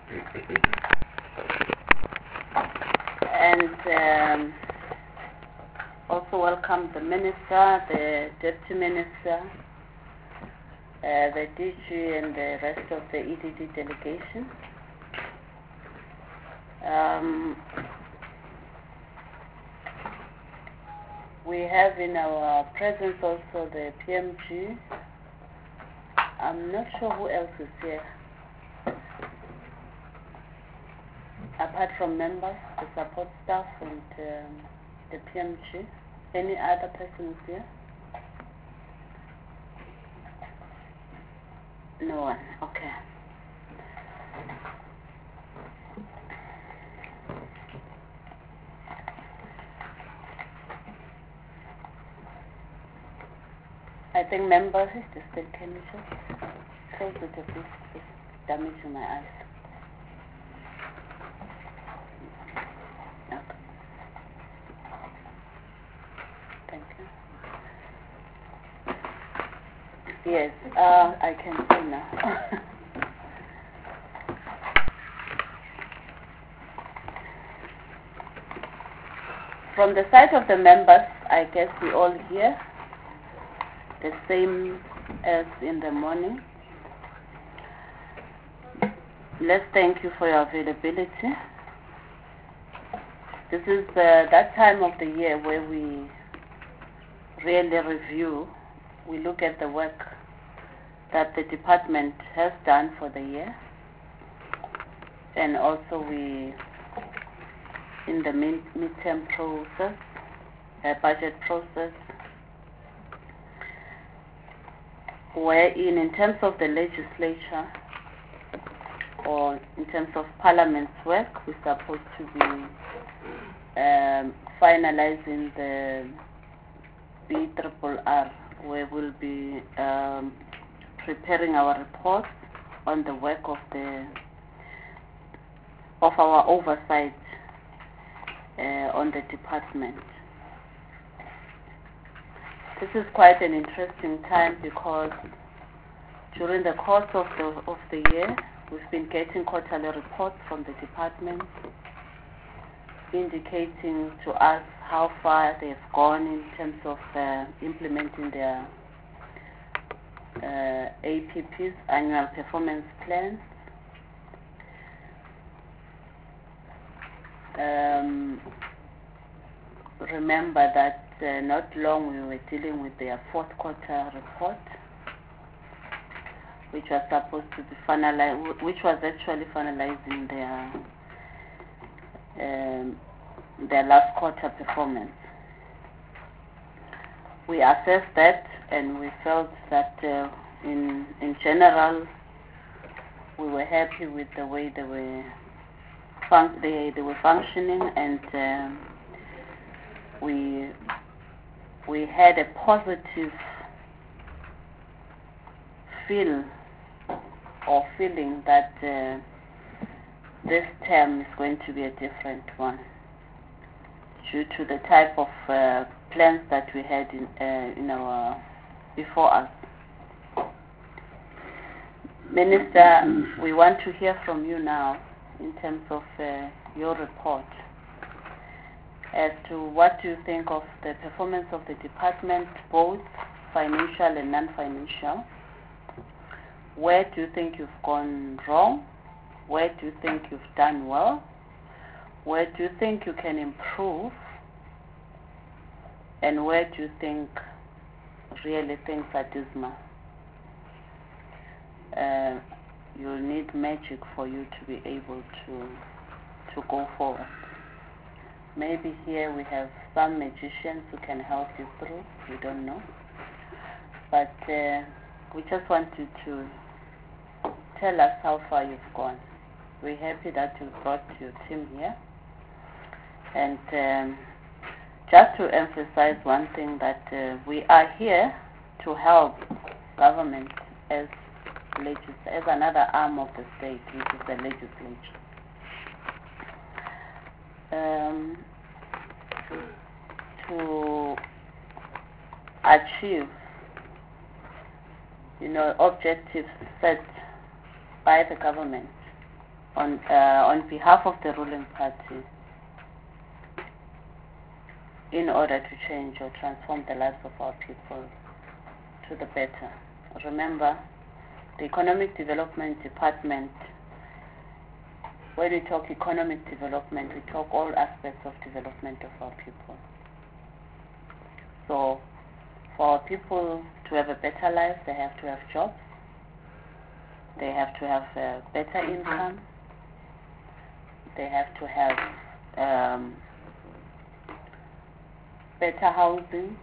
And also welcome the Minister, the Deputy Minister, the DG and the rest of the EDD delegation. We have in our presence also the PMG. I'm not sure who else is here. Apart from members, the support staff and the PMG. Any other persons here? No one. Okay. I think members, can you just close it a bit? It's damaging my eyes. Okay. Thank you. Yes, I can see now. From the side of the members, I guess we all hear the same as in the morning. Let's thank you for your availability. This is that time of the year where we really review. We look at the work that the department has done for the year, and also we, in the midterm process, budget process, wherein in terms of the legislature or in terms of Parliament's work, we're supposed to be finalizing the BRRR, where we'll be preparing our report on the work of our oversight on the department. This is quite an interesting time because during the course of the year, we've been getting quarterly reports from the department indicating to us how far they've gone in terms of implementing their APPs, annual performance plans. Remember that not long we were dealing with their fourth quarter report, which was supposed to be finalized, which was actually finalizing their last quarter performance. We assessed that, and we felt that in general we were happy with the way they were functioning, and we had a positive feeling that this term is going to be a different one due to the type of plans that we had in our before us. Minister, we want to hear from you now in terms of your report as to what do you think of the performance of the department, both financial and non-financial. Where do you think you've gone wrong? Where do you think you've done well? Where do you think you can improve? And where do you think really things are dismal? You'll need magic for you to be able to go forward. Maybe here we have some magicians who can help you through. We don't know. But we just want you to tell us how far you've gone. We're happy that you brought your team here. And just to emphasize one thing, that we are here to help government as another arm of the state, which is the legislature. To achieve, objectives set by the government on behalf of the ruling party in order to change or transform the lives of our people to the better. Remember, the Economic Development Department, when we talk economic development, we talk all aspects of development of our people. So for our people to have a better life, they have to have jobs, they have to have a better income, they have to have better housing.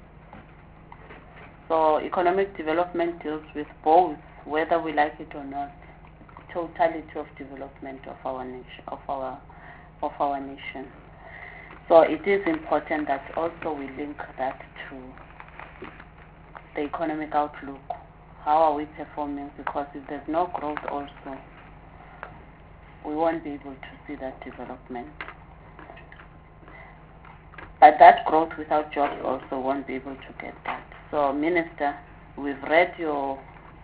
So economic development deals with both, whether we like it or not, totality of development of our nation, of our nation. So it is important that also we link that to the economic outlook. How are we performing? Because if there's no growth also, we won't be able to see that development. But that growth without jobs also won't be able to get that. So, Minister, we've read your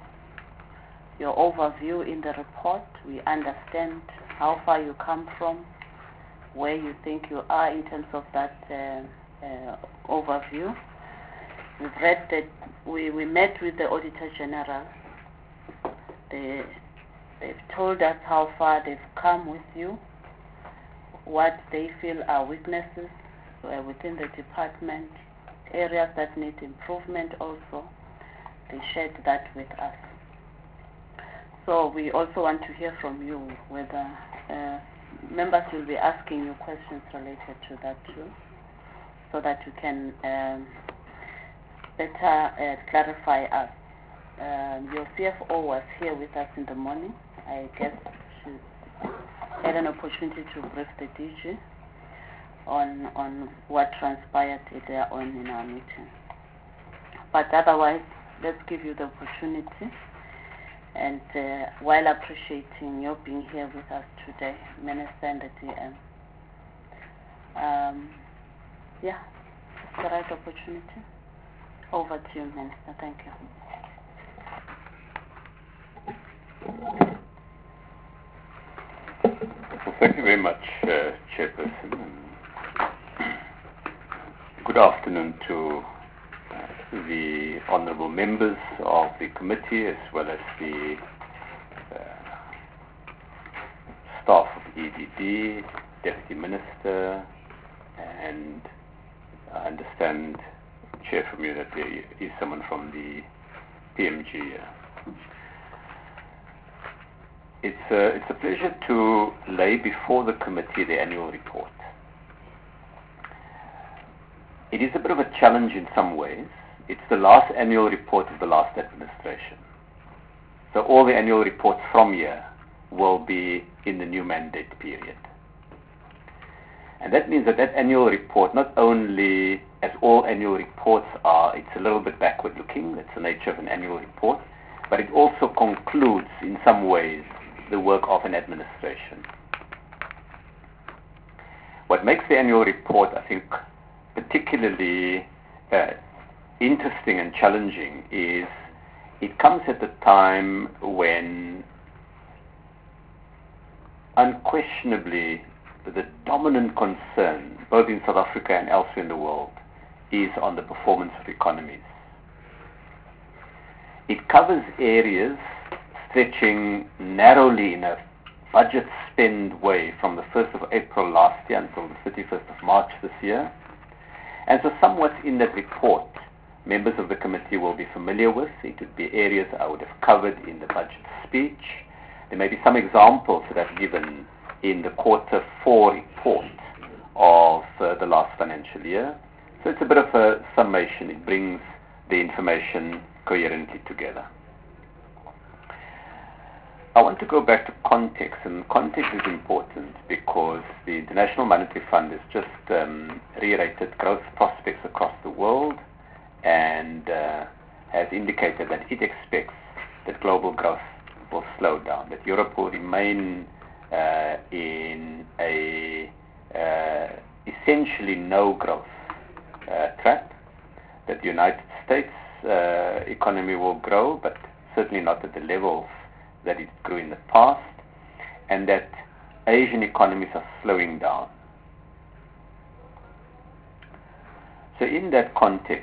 overview in the report. We understand how far you come from, where you think you are in terms of that overview. We've read that we met with the Auditor General. They've told us how far they've come with you, what they feel are weaknesses within the department, areas that need improvement also. They shared that with us. So we also want to hear from you whether members will be asking you questions related to that too, so that you can better clarify us. Your CFO was here with us in the morning. I guess she had an opportunity to brief the DG on what transpired there on in our meeting. But otherwise, let's give you the opportunity. And while appreciating your being here with us today, Minister and the DM, yeah, it's the right opportunity. Over to you, Minister. Thank you. Well, thank you very much, Chairperson. Good afternoon to the honourable members of the committee, as well as the staff of EDD, Deputy Minister, and I understand, Chair, from you that there is someone from the PMG. It's a pleasure to lay before the committee the annual report. It is a bit of a challenge in some ways. It's the last annual report of the last administration. So all the annual reports from here will be in the new mandate period. And that means that annual report, not only, as all annual reports are, it's a little bit backward looking, that's the nature of an annual report, but it also concludes in some ways the work of an administration. What makes the annual report, I think, particularly interesting and challenging is it comes at a time when unquestionably the dominant concern, both in South Africa and elsewhere in the world, is on the performance of economies. It covers areas stretching narrowly in a budget spend way from the 1st of April last year until the 31st of March this year. And so somewhat in that report, members of the committee will be familiar with. It would be areas I would have covered in the budget speech. There may be some examples that I've given in the quarter 4 report of the last financial year. So it's a bit of a summation. It brings the information coherently together. I want to go back to context, and context is important because the International Monetary Fund has just reiterated growth prospects across the world and has indicated that it expects that global growth will slow down, that Europe will remain in a essentially no growth track, that the United States economy will grow, but certainly not at the levels that it grew in the past, and that Asian economies are slowing down. So in that context,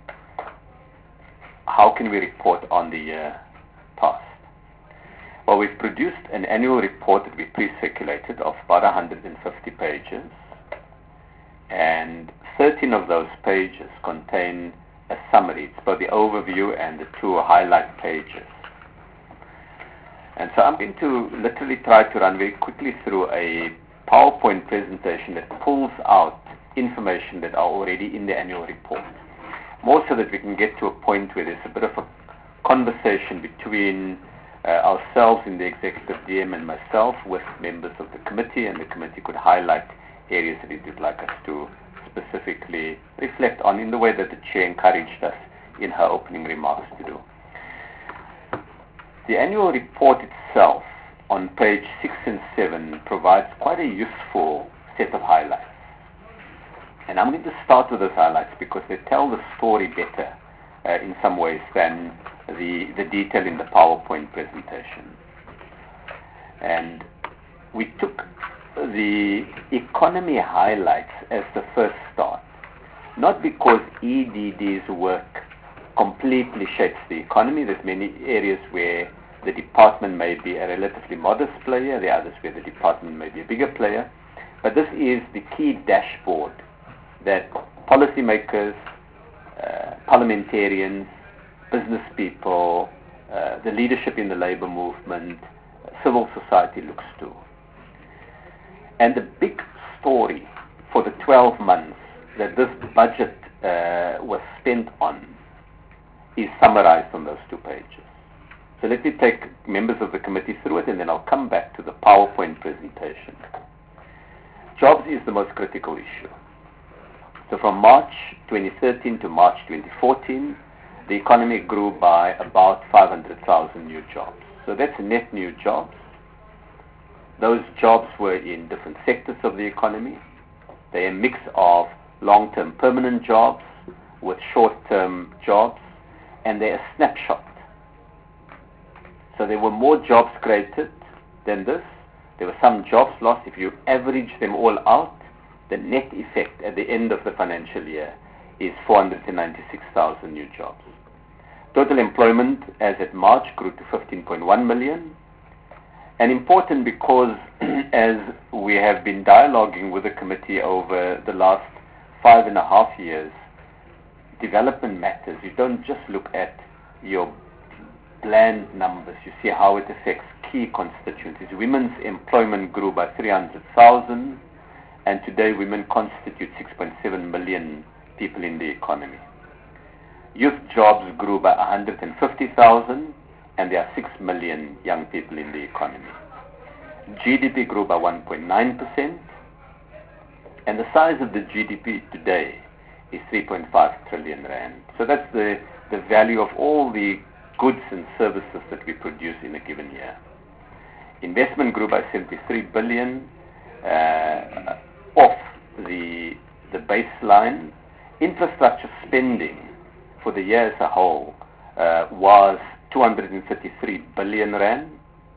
how can we report on the year past? Well, we've produced an annual report that we pre-circulated of about 150 pages, and 13 of those pages contain a summary. It's both the overview and the 2 highlight pages. And so I'm going to literally try to run very quickly through a PowerPoint presentation that pulls out information that are already in the annual report, more so that we can get to a point where there's a bit of a conversation between ourselves in the executive DM and myself with members of the committee, and the committee could highlight areas that it would like us to specifically reflect on in the way that the chair encouraged us in her opening remarks to do. The annual report itself on page 6 and 7 provides quite a useful set of highlights. And I'm going to start with those highlights because they tell the story better in some ways than the detail in the PowerPoint presentation. And we took the economy highlights as the first start, not because EDD's work completely shapes the economy. There's many areas where the department may be a relatively modest player, there are others where the department may be a bigger player, but this is the key dashboard that policymakers, parliamentarians, business people, the leadership in the labor movement, civil society looks to. And the big story for the 12 months that this budget was spent on is summarized on those 2 pages. So let me take members of the committee through it, and then I'll come back to the PowerPoint presentation. Jobs is the most critical issue. So from March 2013 to March 2014, the economy grew by about 500,000 new jobs. So that's net new jobs. Those jobs were in different sectors of the economy. They're a mix of long-term permanent jobs with short-term jobs, and they're a snapshot. So there were more jobs created than this. There were some jobs lost. If you average them all out, the net effect at the end of the financial year is 496,000 new jobs. Total employment as at March grew to 15.1 million. And important because as we have been dialoguing with the committee over the last 5.5 years, development matters. You don't just look at your bland numbers. You see how it affects key constituencies. Women's employment grew by 300,000, and today women constitute 6.7 million people in the economy. Youth jobs grew by 150,000, and there are 6 million young people in the economy. GDP grew by 1.9%, and the size of the GDP today is 3.5 trillion rand. So that's the value of all the goods and services that we produce in a given year. Investment grew by 73 billion off the baseline. Infrastructure spending for the year as a whole was 233 billion rand.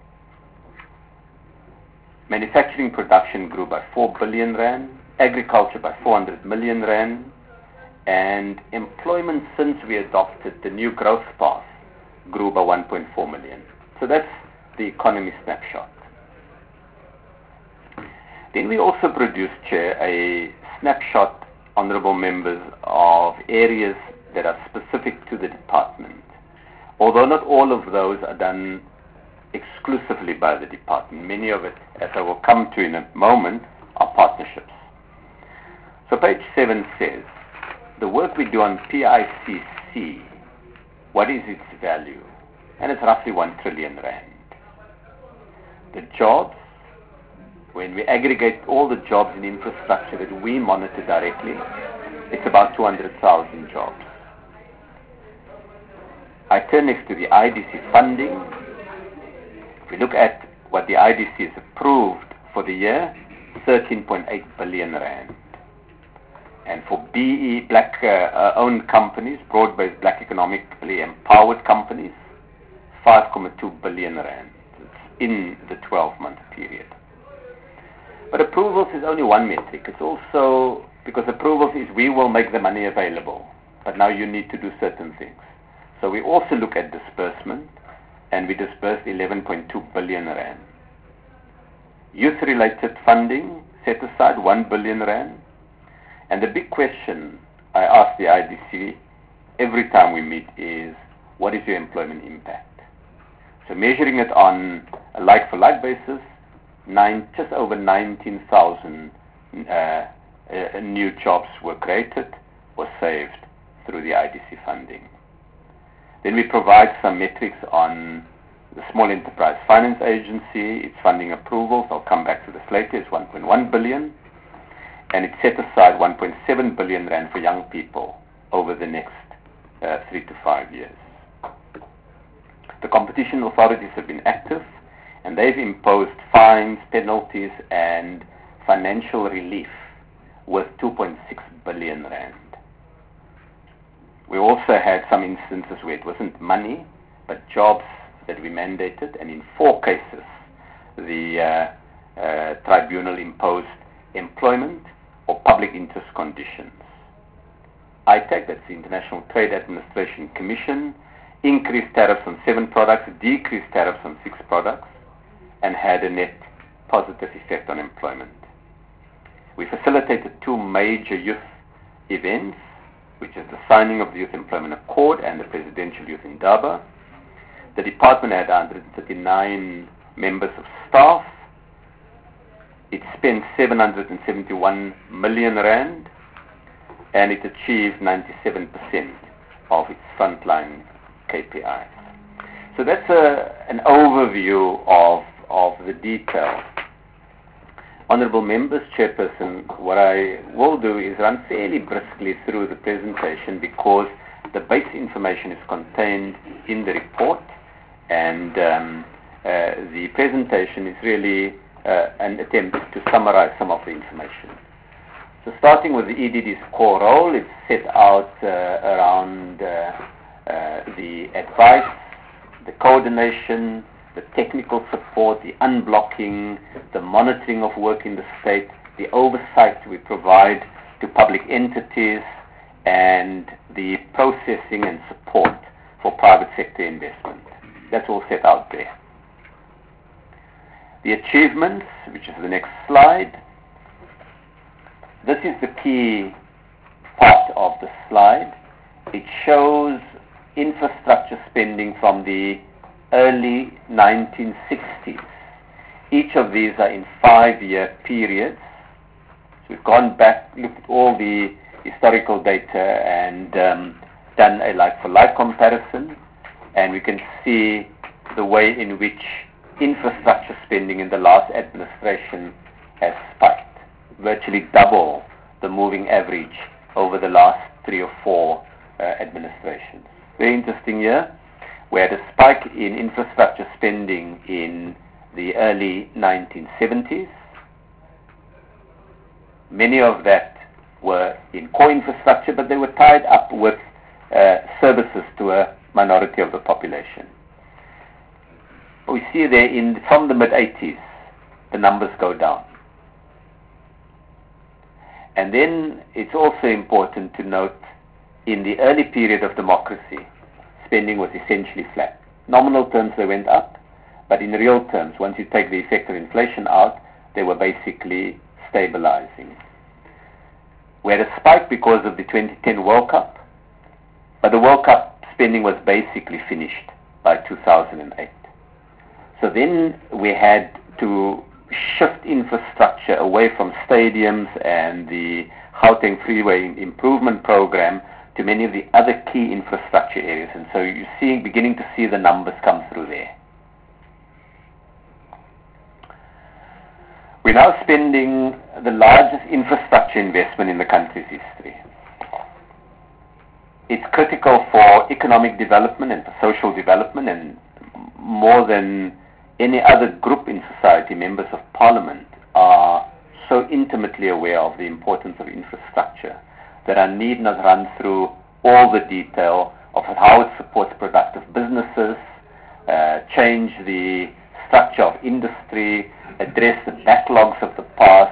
Manufacturing production grew by 4 billion rand. Agriculture by 400 million rand. And employment since we adopted the new growth path grew by 1.4 million. So that's the economy snapshot. Then we also produced, Chair, a snapshot, honourable members, of areas that are specific to the department. Although not all of those are done exclusively by the department. Many of it, as I will come to in a moment, are partnerships. So page 7 says, the work we do on PICC, what is its value? And it's roughly 1 trillion rand. The jobs, when we aggregate all the jobs in infrastructure that we monitor directly, it's about 200,000 jobs. I turn next to the IDC funding. If we look at what the IDC has approved for the year, 13.8 billion rand. And for BE, black-owned companies, broad-based black economically empowered companies, 5.2 billion rand. It's in the 12-month period. But approvals is only one metric. It's also, because approvals is we will make the money available, but now you need to do certain things. So we also look at disbursement, and we disbursed 11.2 billion rand. Youth-related funding set aside 1 billion rand. And the big question I ask the IDC every time we meet is, what is your employment impact? So measuring it on a like-for-like basis, just over 19,000 new jobs were created or saved through the IDC funding. Then we provide some metrics on the Small Enterprise Finance Agency, its funding approvals. I'll come back to this later. It's 1.1 billion. And it set aside 1.7 billion rand for young people over the next 3 to 5 years. The competition authorities have been active, and they've imposed fines, penalties, and financial relief worth 2.6 billion rand. We also had some instances where it wasn't money, but jobs that we mandated, and in 4 cases, the tribunal imposed employment or public interest conditions. ITAC, that's the International Trade Administration Commission, increased tariffs on 7 products, decreased tariffs on 6 products, and had a net positive effect on employment. We facilitated 2 major youth events, which is the signing of the Youth Employment Accord and the Presidential Youth Indaba. The department had 139 members of staff. It spent 771 million rand, and it achieved 97% of its frontline KPIs. So that's an overview of the detail. Honourable members, Chairperson, what I will do is run fairly briskly through the presentation because the base information is contained in the report, and the presentation is really an attempt to summarize some of the information. So starting with the EDD's core role, it's set out around the advice, the coordination, the technical support, the unblocking, the monitoring of work in the state, the oversight we provide to public entities, and the processing and support for private sector investment. That's all set out there. The achievements, which is the next slide. This is the key part of the slide. It shows infrastructure spending from the early 1960s. Each of these are in 5-year periods. So we've gone back, looked at all the historical data and done a like-for-like comparison, and we can see the way in which infrastructure spending in the last administration has spiked, virtually double the moving average over the last 3 or 4 administrations. Very interesting year. We had a spike in infrastructure spending in the early 1970s. Many of that were in core infrastructure, but they were tied up with services to a minority of the population. We see there from the mid-80s, the numbers go down. And then it's also important to note, in the early period of democracy, spending was essentially flat. Nominal terms they went up, but in real terms, once you take the effect of inflation out, they were basically stabilizing. We had a spike because of the 2010 World Cup, but the World Cup spending was basically finished by 2008. So then we had to shift infrastructure away from stadiums and the Gauteng Freeway Improvement Program to many of the other key infrastructure areas. And so you're beginning to see the numbers come through there. We're now spending the largest infrastructure investment in the country's history. It's critical for economic development and for social development, and more than any other group in society, members of parliament are so intimately aware of the importance of infrastructure that I need not run through all the detail of how it supports productive businesses, change the structure of industry, address the backlogs of the past,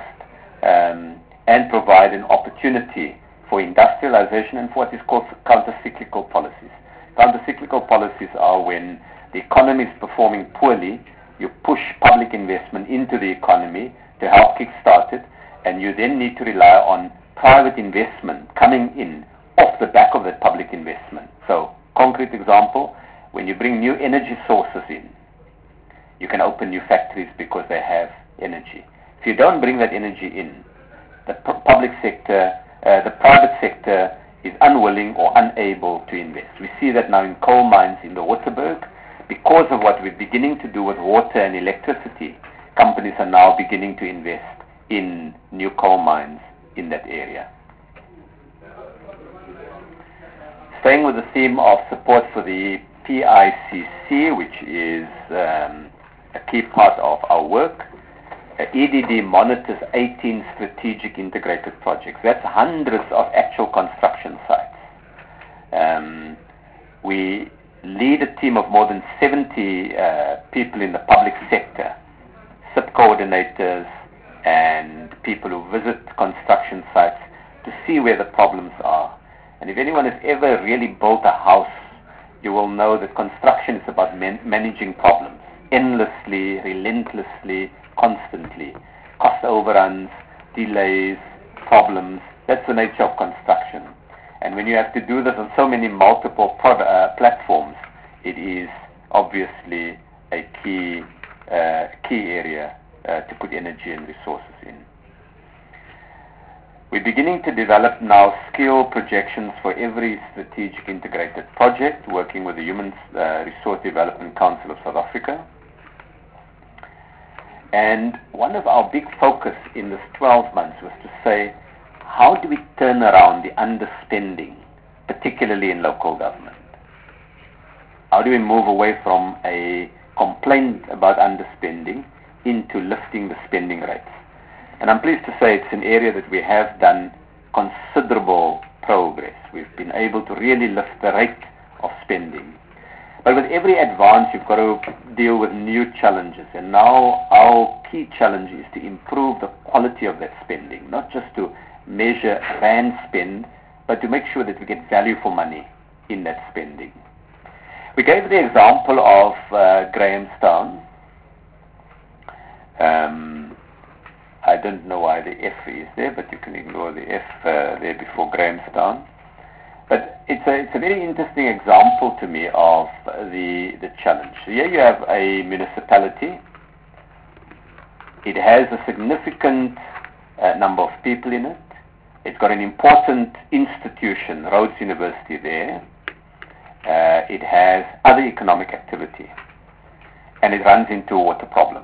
provide an opportunity for industrialization and for what is called counter-cyclical policies. Counter-cyclical policies are when the economy is performing poorly, you push public investment into the economy to help kickstart it, and you then need to rely on private investment coming in off the back of that public investment. So, concrete example, when you bring new energy sources in, you can open new factories because they have energy. If you don't bring that energy in, the private sector is unwilling or unable to invest. We see that now in coal mines in the Waterberg. Because of what we're beginning to do with water and electricity, companies are now beginning to invest in new coal mines in that area. Staying with the theme of support for the PICC, which is a key part of our work, EDD monitors 18 strategic integrated projects. That's hundreds of actual construction sites. We lead a team of more than 70 people in the public sector, SIP coordinators and people who visit construction sites to see where the problems are. And if anyone has ever really built a house, you will know that construction is about managing problems endlessly, relentlessly, constantly. Cost overruns, delays, problems. That's the nature of construction. And when you have to do this on so many multiple platforms, it is obviously a key area to put energy and resources in. We're beginning to develop now skill projections for every strategic integrated project, working with the Human Resource Development Council of South Africa. And one of our big focus in this 12 months was to say, how do we turn around the underspending, particularly in local government? How do we move away from a complaint about underspending into lifting the spending rates? And I'm pleased to say it's an area that we have done considerable progress. We've been able to really lift the rate of spending. But with every advance, you've got to deal with new challenges. And now our key challenge is to improve the quality of that spending, not just to measure rand spend, but to make sure that we get value for money in that spending. We gave the example of Grahamstown. I don't know why the F is there, but you can ignore the F there before Grahamstown. But it's a very interesting example to me of the challenge. So here you have a municipality. It has a significant number of people in it. It's got an important institution, Rhodes University there. It has other economic activity. And it runs into water problems.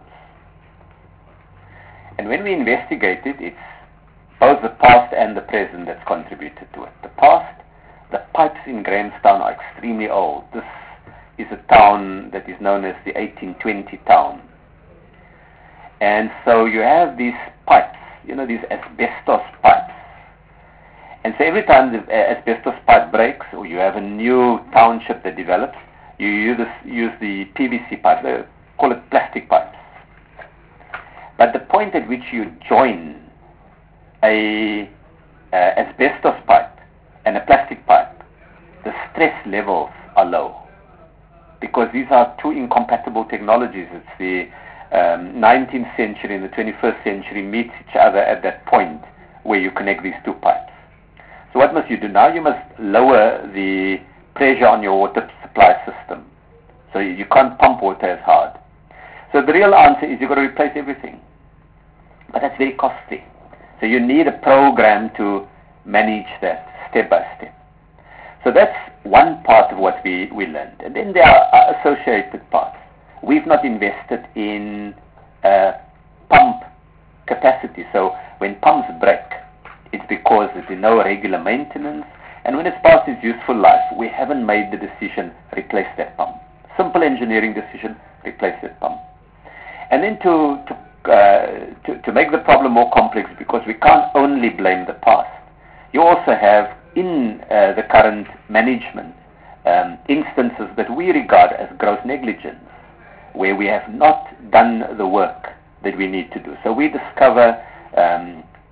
And when we investigate it, it's both the past and the present that's contributed to it. The past, the pipes in Grahamstown are extremely old. This is a town that is known as the 1820 town. And so you have these pipes, these asbestos pipes. And so every time the asbestos pipe breaks or you have a new township that develops, you use the PVC pipe, they call it plastic pipes. But the point at which you join a asbestos pipe and a plastic pipe, the stress levels are low. Because these are two incompatible technologies. It's the 19th century and the 21st century meets each other at that point where you connect these two pipes. So what must you do now? You must lower the pressure on your water supply system. So you can't pump water as hard. So the real answer is you've got to replace everything. But that's very costly. So you need a program to manage that step by step. So that's one part of what we learned. And then there are associated parts. We've not invested in pump capacity. So when pumps break, it's because there's no regular maintenance. And when it's past its useful life, we haven't made the decision, replace that pump. Simple engineering decision, replace that pump. And then to make the problem more complex, because we can't only blame the past. You also have in the current management instances that we regard as gross negligence, where we have not done the work that we need to do. So we discover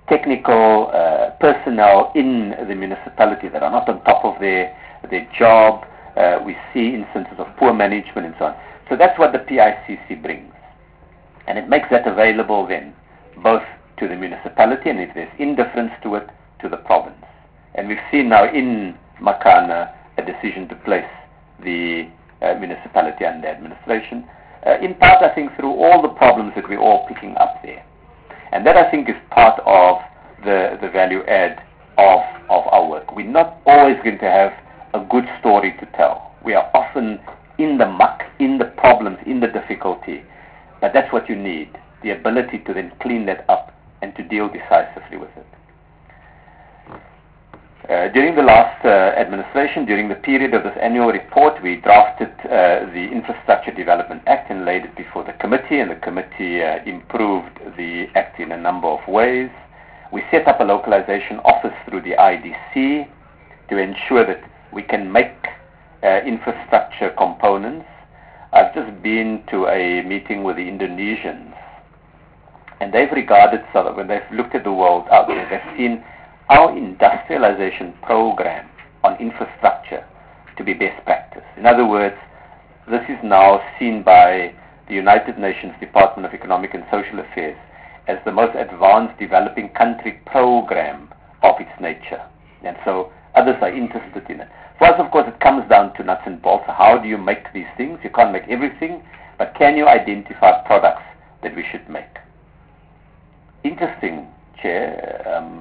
technical personnel in the municipality that are not on top of their job. We see instances of poor management and so on. So that's what the PICC brings. And it makes that available then, both to the municipality and if there's indifference to it, to the province. And we've seen now in Makana a decision to place the municipality under administration, in part I think through all the problems that we're all picking up there. And that I think is part of the value add of our work. We're not always going to have a good story to tell. We are often in the muck, in the problems, in the difficulty. But that's what you need, the ability to then clean that up and to deal decisively with it. During the last administration, during the period of this annual report, we drafted the Infrastructure Development Act and laid it before the committee, and the committee improved the act in a number of ways. We set up a localization office through the IDC to ensure that we can make infrastructure components. I've just been to a meeting with the Indonesians, and they've regarded South Africa, when they've looked at the world out there, they've seen our industrialization program on infrastructure to be best practice. In other words, this is now seen by the United Nations Department of Economic and Social Affairs as the most advanced developing country program of its nature. And so others are interested in it. For us, of course, it comes down to nuts and bolts. How do you make these things? You can't make everything, but can you identify products that we should make? Interesting, Chair.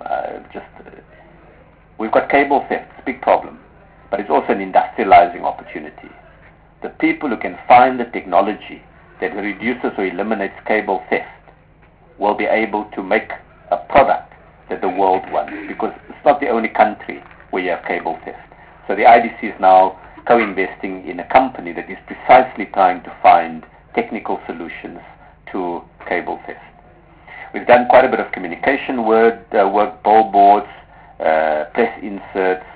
We've got cable theft. It's a big problem, but it's also an industrializing opportunity. The people who can find the technology that reduces or eliminates cable theft will be able to make a product that the world wants, because it's not the only country where you have cable theft. So the IDC is now co-investing in a company that is precisely trying to find technical solutions to cable theft. We've done quite a bit of communication work, billboards, press inserts,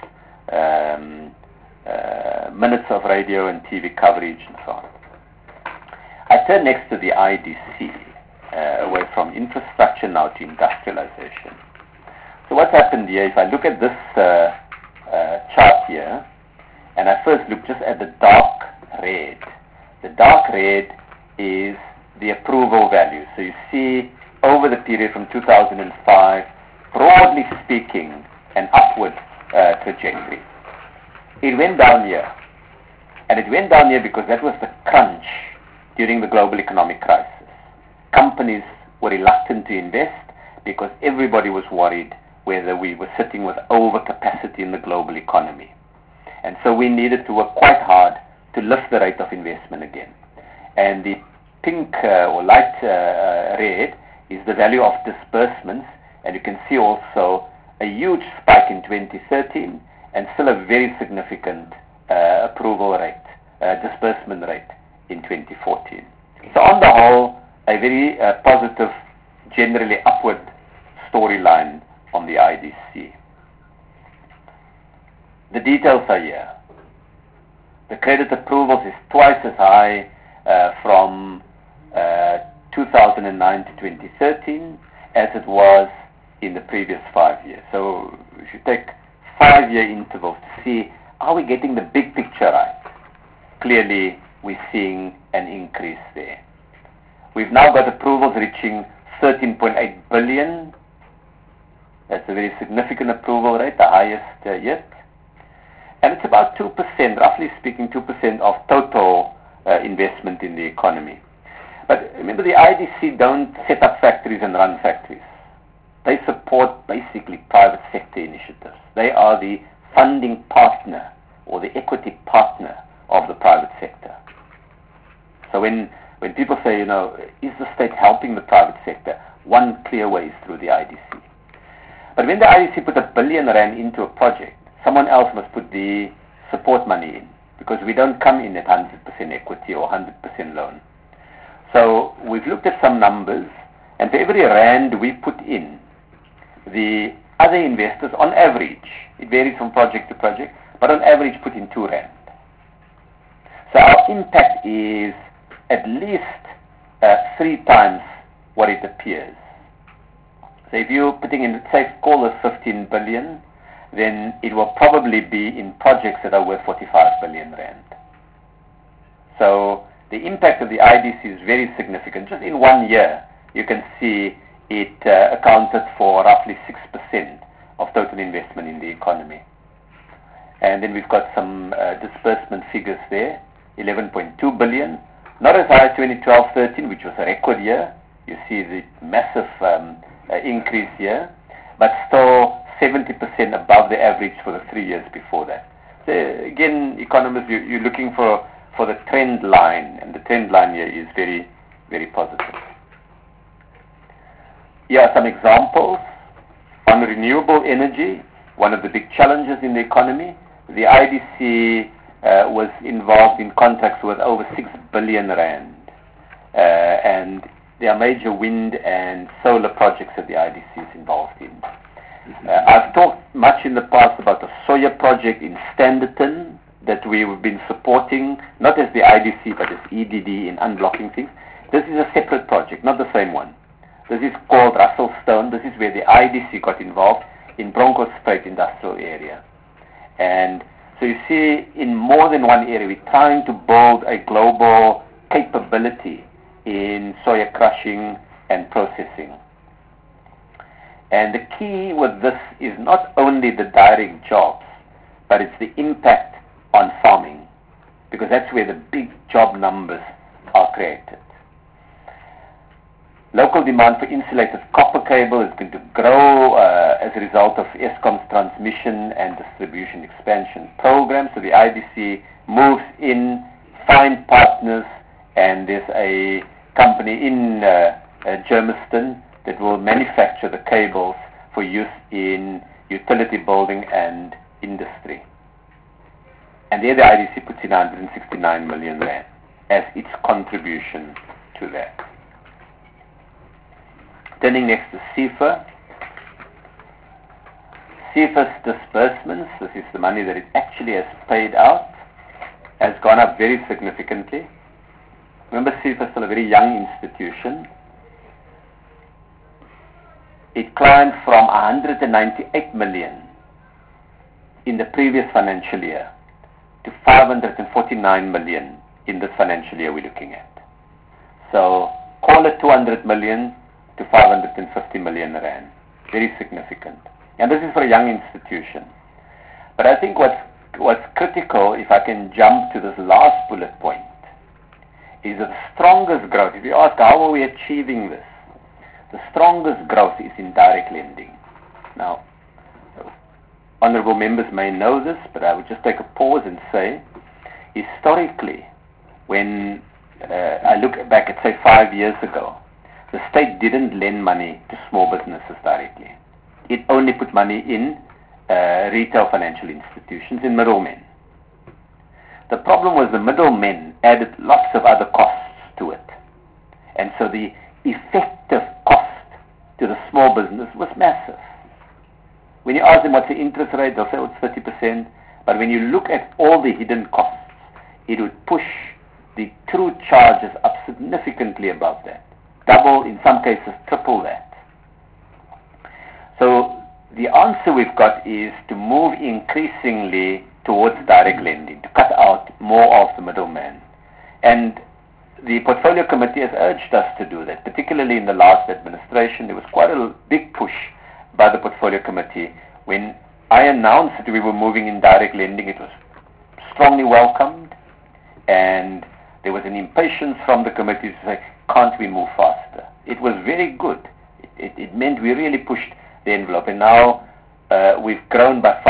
minutes of radio and TV coverage, and so on. I turn next to the IDC, away from infrastructure now to industrialization. So what's happened here, if I look at this chart here, and I first look just at the dark red. The dark red is the approval value. So you see over the period from 2005, broadly speaking, an upward trajectory. It went down here. And it went down here because that was the crunch during the global economic crisis. Companies were reluctant to invest because everybody was worried whether we were sitting with overcapacity in the global economy. And so we needed to work quite hard to lift the rate of investment again. And the pink or light red is the value of disbursements, and you can see also a huge spike in 2013 and still a very significant approval rate, disbursement rate in 2014. So on the whole, a very positive, generally upward storyline on the IDC. The details are here. The credit approvals is twice as high from 2009 to 2013 as it was in the previous 5 years. So if you take 5-year intervals to see, are we getting the big picture right? Clearly, we're seeing an increase there. We've now got approvals reaching 13.8 billion. That's a very significant approval rate, the highest yet. And it's about 2%, roughly speaking, 2% of total investment in the economy. But remember, the IDC don't set up factories and run factories. They support basically private sector initiatives. They are the funding partner or the equity partner of the private sector. So when people say, is the state helping the private sector? One clear way is through the IDC. But when the IDC put R1 billion into a project, someone else must put the support money in, because we don't come in at 100% equity or 100% loan. So we've looked at some numbers, and for every rand we put in, the other investors, on average, it varies from project to project, but on average put in 2 rand. So our impact is at least 3 times what it appears. So if you're putting in, say, call it 15 billion, then it will probably be in projects that are worth 45 billion rand. So the impact of the IDC is very significant. Just in 1 year, you can see it accounted for roughly 6% of total investment in the economy. And then we've got some disbursement figures there, 11.2 billion. Not as high as 2012-13, which was a record year. You see the massive increase here, but still 70% above the average for the 3 years before that. So again, economists, you're looking for the trend line, and the trend line here is very, very positive. Here are some examples. On renewable energy, one of the big challenges in the economy, the IDC was involved in contracts worth over 6 billion rand. And there are major wind and solar projects that the IDC is involved in. I've talked much in the past about the Soya project in Standerton that we've been supporting, not as the IDC, but as EDD in unblocking things. This is a separate project, not the same one. This is called Russell Stone. This is where the IDC got involved in Bronkhorstspruit industrial area. And so you see, in more than one area, we're trying to build a global capability in soya crushing and processing. And the key with this is not only the direct jobs, but it's the impact on farming, because that's where the big job numbers are created. Local demand for insulated copper cable is going to grow as a result of Eskom's transmission and distribution expansion program. So the IDC moves in, find partners, and there's a company in Germiston that will manufacture the cables for use in utility building and industry. And there the IDC puts in 169 million rand as its contribution to that. Turning next to CEFA. CEFA's disbursements, this is the money that it actually has paid out, has gone up very significantly. Remember, CEFA is still a very young institution. It climbed from 198 million in the previous financial year to 549 million in this financial year we're looking at. So call it 200 million to 550 million rand. Very significant. And this is for a young institution. But I think what's critical, if I can jump to this last bullet point, is the strongest growth. If you ask how are we achieving this, the strongest growth is in direct lending. Now, honorable members may know this, but I would just take a pause and say, historically, when I look back at, say, 5 years ago, the state didn't lend money to small businesses directly. It only put money in retail financial institutions, in middlemen. The problem was the middlemen added lots of other costs to it. And so the effective cost to the small business was massive. When you ask them what's the interest rate, they'll say it's 30%. But when you look at all the hidden costs, it would push the true charges up significantly above that. Double, in some cases, triple that. So the answer we've got is to move increasingly towards direct lending, to cut out more of the middleman. And the portfolio committee has urged us to do that, particularly in the last administration. There was quite a big push by the portfolio committee. When I announced that we were moving in direct lending, it was strongly welcomed, and there was an impatience from the committee to say, can't we move faster? It was very good. It meant we really pushed the envelope, and now we've grown by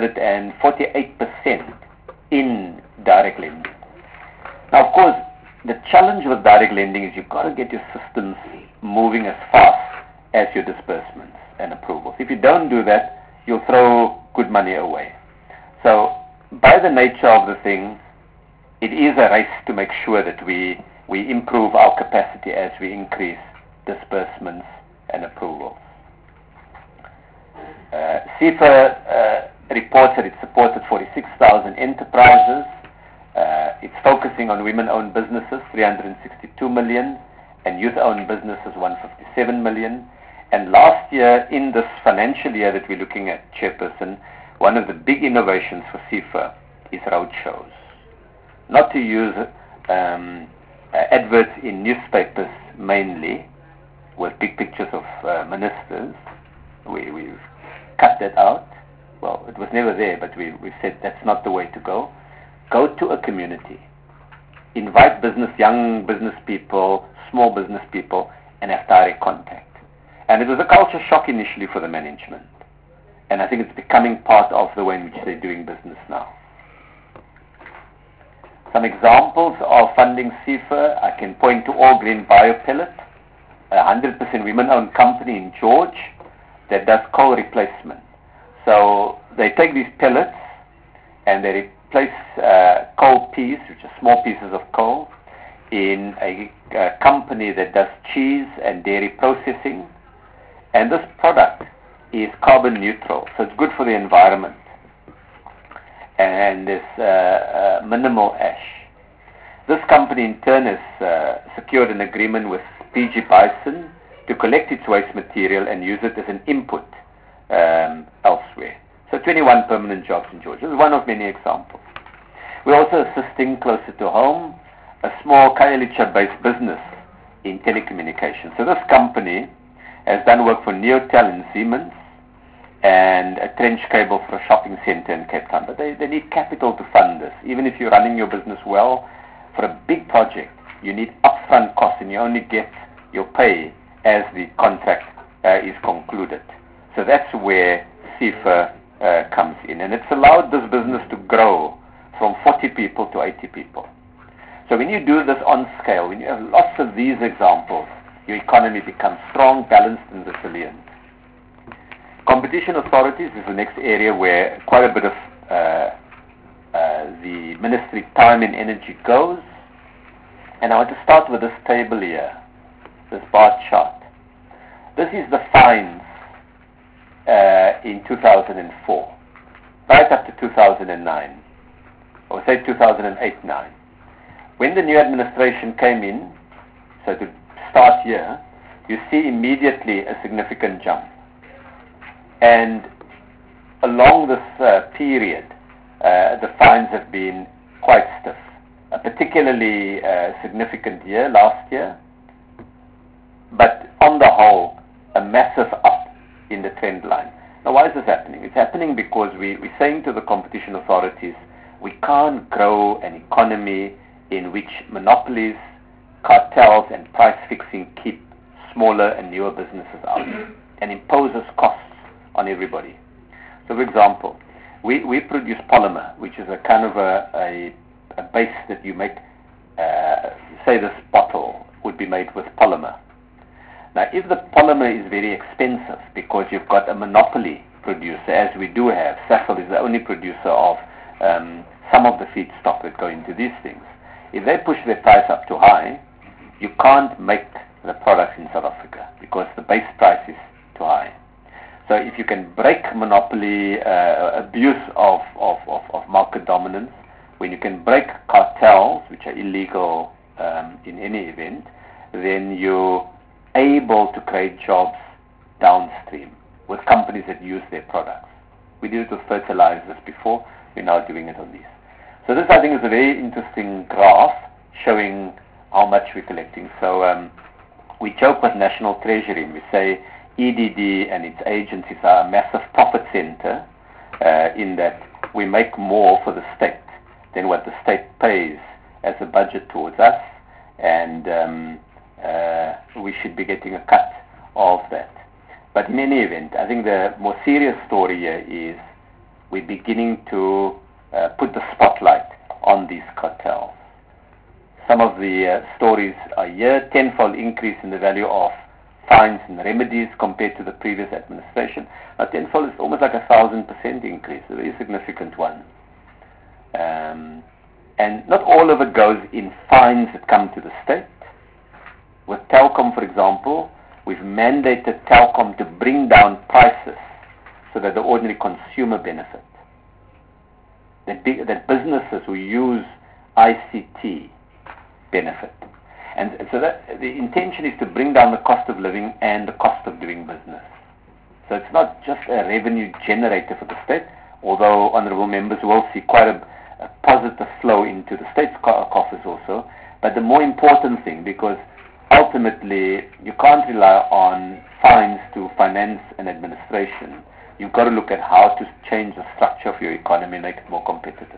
548% in direct lending. Now, of course, the challenge with direct lending is you've got to get your systems moving as fast as your disbursements and approvals. If you don't do that, you'll throw good money away. So, by the nature of the thing, it is a race to make sure that we improve our capacity as we increase disbursements and approvals. CEFA reports that it supported 46,000 enterprises. It's focusing on women-owned businesses, 362 million, and youth-owned businesses, 157 million. And last year, in this financial year that we're looking at, Chairperson, one of the big innovations for CIFA is roadshows. Not to use adverts in newspapers mainly, with big pictures of ministers. We've cut that out. Well, it was never there, but we've said that's not the way to go. Go to a community. Invite young business people, small business people, and have direct contact. And it was a culture shock initially for the management. And I think it's becoming part of the way in which they're doing business now. Some examples of funding CIFA, I can point to All Green Biopellet, a 100% women-owned company in George that does coal replacement. So they take these pellets and they replace coal peas, which are small pieces of coal, in a company that does cheese and dairy processing. And this product is carbon neutral, so it's good for the environment. And there's minimal ash. This company in turn has secured an agreement with PG Bison to collect its waste material and use it as an input elsewhere. So 21 permanent jobs in Georgia. This is one of many examples. We're also assisting closer to home a small Khayelitsha-based business in telecommunications. So this company has done work for Neotel and Siemens and a trench cable for a shopping center in Cape Town. But they need capital to fund this. Even if you're running your business well, for a big project, you need upfront costs and you only get your pay as the contract is concluded. So that's where CIFA comes in. And it's allowed this business to grow from 40 people to 80 people. So when you do this on scale, when you have lots of these examples, your economy becomes strong, balanced, and resilient. Competition authorities is the next area where quite a bit of the ministry time and energy goes. And I want to start with this table here, this bar chart. This is the fines in 2004, right up to 2009, or say 2008-9. When the new administration came in, so to start here, you see immediately a significant jump. And along this period, the fines have been quite stiff. A particularly significant year, last year, but on the whole, a massive up in the trend line. Now, why is this happening? It's happening because we're saying to the competition authorities, we can't grow an economy in which monopolies, cartels, and price fixing keep smaller and newer businesses out and imposes costs on everybody. So, for example, we produce polymer, which is a kind of a base that you make, say this bottle would be made with polymer. Now, if the polymer is very expensive because you've got a monopoly producer, as we do have, Sasol is the only producer of some of the feedstock that go into these things. If they push their price up too high, you can't make the products in South Africa because the base price is too high. So if you can break monopoly, abuse of market dominance, when you can break cartels, which are illegal in any event, then you're able to create jobs downstream with companies that use their products. We did it with fertilizers before, we're now doing it on these. So this, I think, is a very interesting graph showing how much we're collecting. So we joke with National Treasury and we say EDD and its agencies are a massive profit center in that we make more for the state than what the state pays as a budget towards us, and we should be getting a cut of that. But in any event, I think the more serious story here is we're beginning to put the spotlight on these cartels. Some of the stories are here: tenfold increase in the value of fines and remedies compared to the previous administration. Now, tenfold is almost like 1,000% increase, a very significant one. And not all of it goes in fines that come to the state. With Telkom, for example, we've mandated Telkom to bring down prices so that the ordinary consumer benefit. That businesses who use ICT benefit. And so that the intention is to bring down the cost of living and the cost of doing business. So it's not just a revenue generator for the state, although honourable members will see quite a positive flow into the state's coffers also. But the more important thing, because ultimately you can't rely on fines to finance and administration. You've got to look at how to change the structure of your economy and make it more competitive.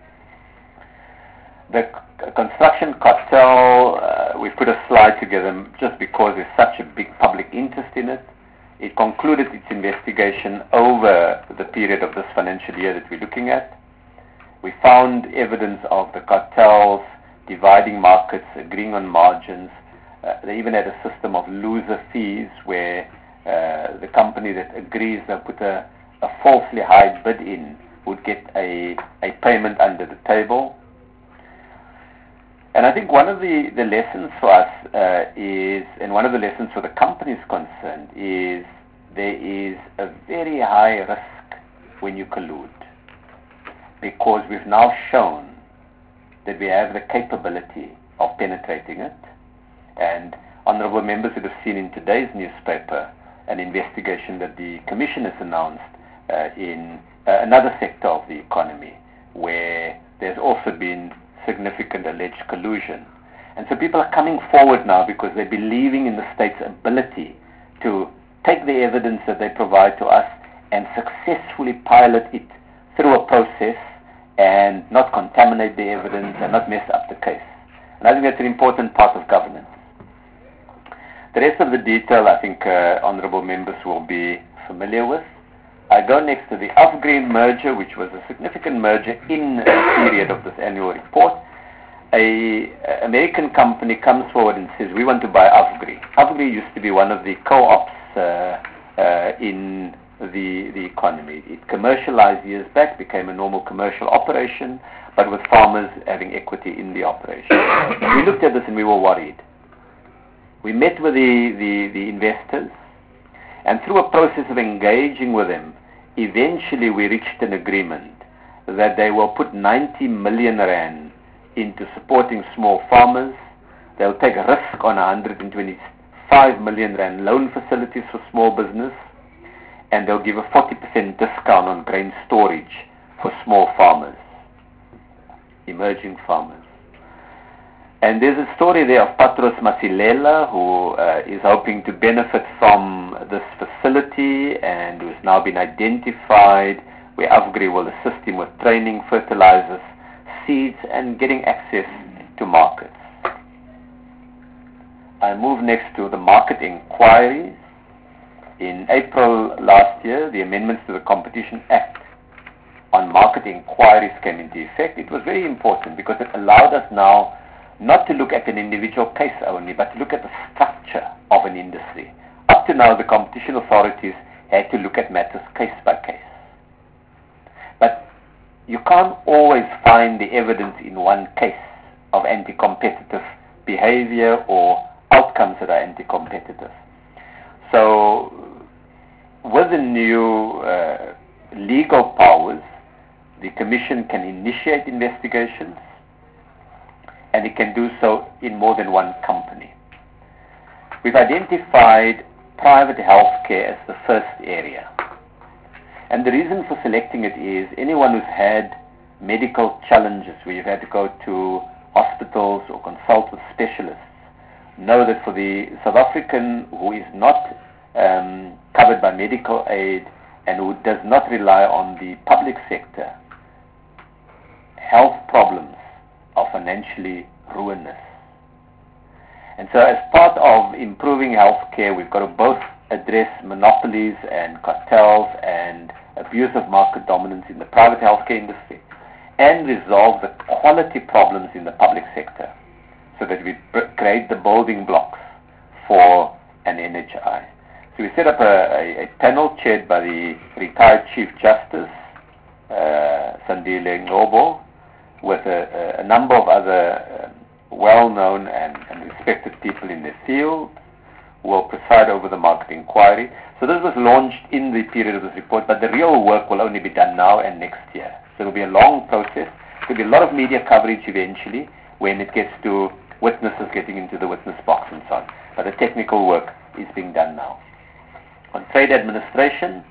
The construction cartel, we put a slide together just because there's such a big public interest in it. It concluded its investigation over the period of this financial year that we're looking at. We found evidence of the cartels dividing markets, agreeing on margins. They even had a system of loser fees where the company that agrees they'll put a falsely high bid in would get a payment under the table. And I think one of the lessons for us is, and one of the lessons for the companies concerned is, there is a very high risk when you collude, because we've now shown that we have the capability of penetrating it. And honourable members would have seen in today's newspaper an investigation that the Commission has announced in another sector of the economy, where there's also been significant alleged collusion. And so people are coming forward now because they're believing in the state's ability to take the evidence that they provide to us and successfully pilot it through a process and not contaminate the evidence and not mess up the case. And I think that's an important part of governance. The rest of the detail, I think honourable members will be familiar with. I go next to the Afgri merger, which was a significant merger in the period of this annual report. An American company comes forward and says, we want to buy Afgri. Afgri used to be one of the co-ops in the economy. It commercialized years back, became a normal commercial operation, but with farmers having equity in the operation. We looked at this and we were worried. We met with the investors, and through a process of engaging with them, eventually we reached an agreement that they will put 90 million rand into supporting small farmers. They'll take a risk on 125 million rand loan facilities for small business, and they'll give a 40% discount on grain storage for small farmers, emerging farmers. And there's a story there of Patros Masilela, who is hoping to benefit from this facility and who has now been identified, where Afgri will assist him with training, fertilizers, seeds, and getting access to markets. I move next to the market inquiries. In April last year, the amendments to the Competition Act on market inquiries came into effect. It was very important because it allowed us now not to look at an individual case only, but to look at the structure of an industry. Up to now, the competition authorities had to look at matters case by case. But you can't always find the evidence in one case of anti-competitive behavior or outcomes that are anti-competitive. So, with the new legal powers, the Commission can initiate investigations, and it can do so in more than one company. We've identified private healthcare as the first area. And the reason for selecting it is anyone who's had medical challenges where you've had to go to hospitals or consult with specialists know that for the South African who is not covered by medical aid and who does not rely on the public sector, health problems are financially ruinous. And so as part of improving healthcare, we've got to both address monopolies and cartels and abuse of market dominance in the private healthcare industry and resolve the quality problems in the public sector so that we create the building blocks for an NHI. So we set up a panel chaired by the retired Chief Justice, Sandile Ngobo, with a number of other well-known and respected people in their field who will preside over the market inquiry. So this was launched in the period of this report, but the real work will only be done now and next year. So it will be a long process. There will be a lot of media coverage eventually when it gets to witnesses getting into the witness box and so on. But the technical work is being done now. On trade administration,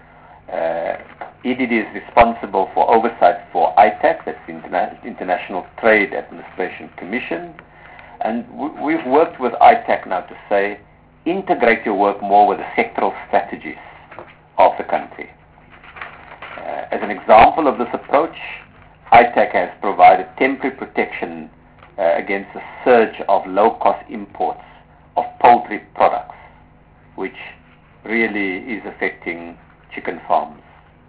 EDD is responsible for oversight for ITAC, that's the International Trade Administration Commission, and we've worked with ITAC now to say, integrate your work more with the sectoral strategies of the country. As an example of this approach, ITAC has provided temporary protection against the surge of low-cost imports of poultry products, which really is affecting chicken farms.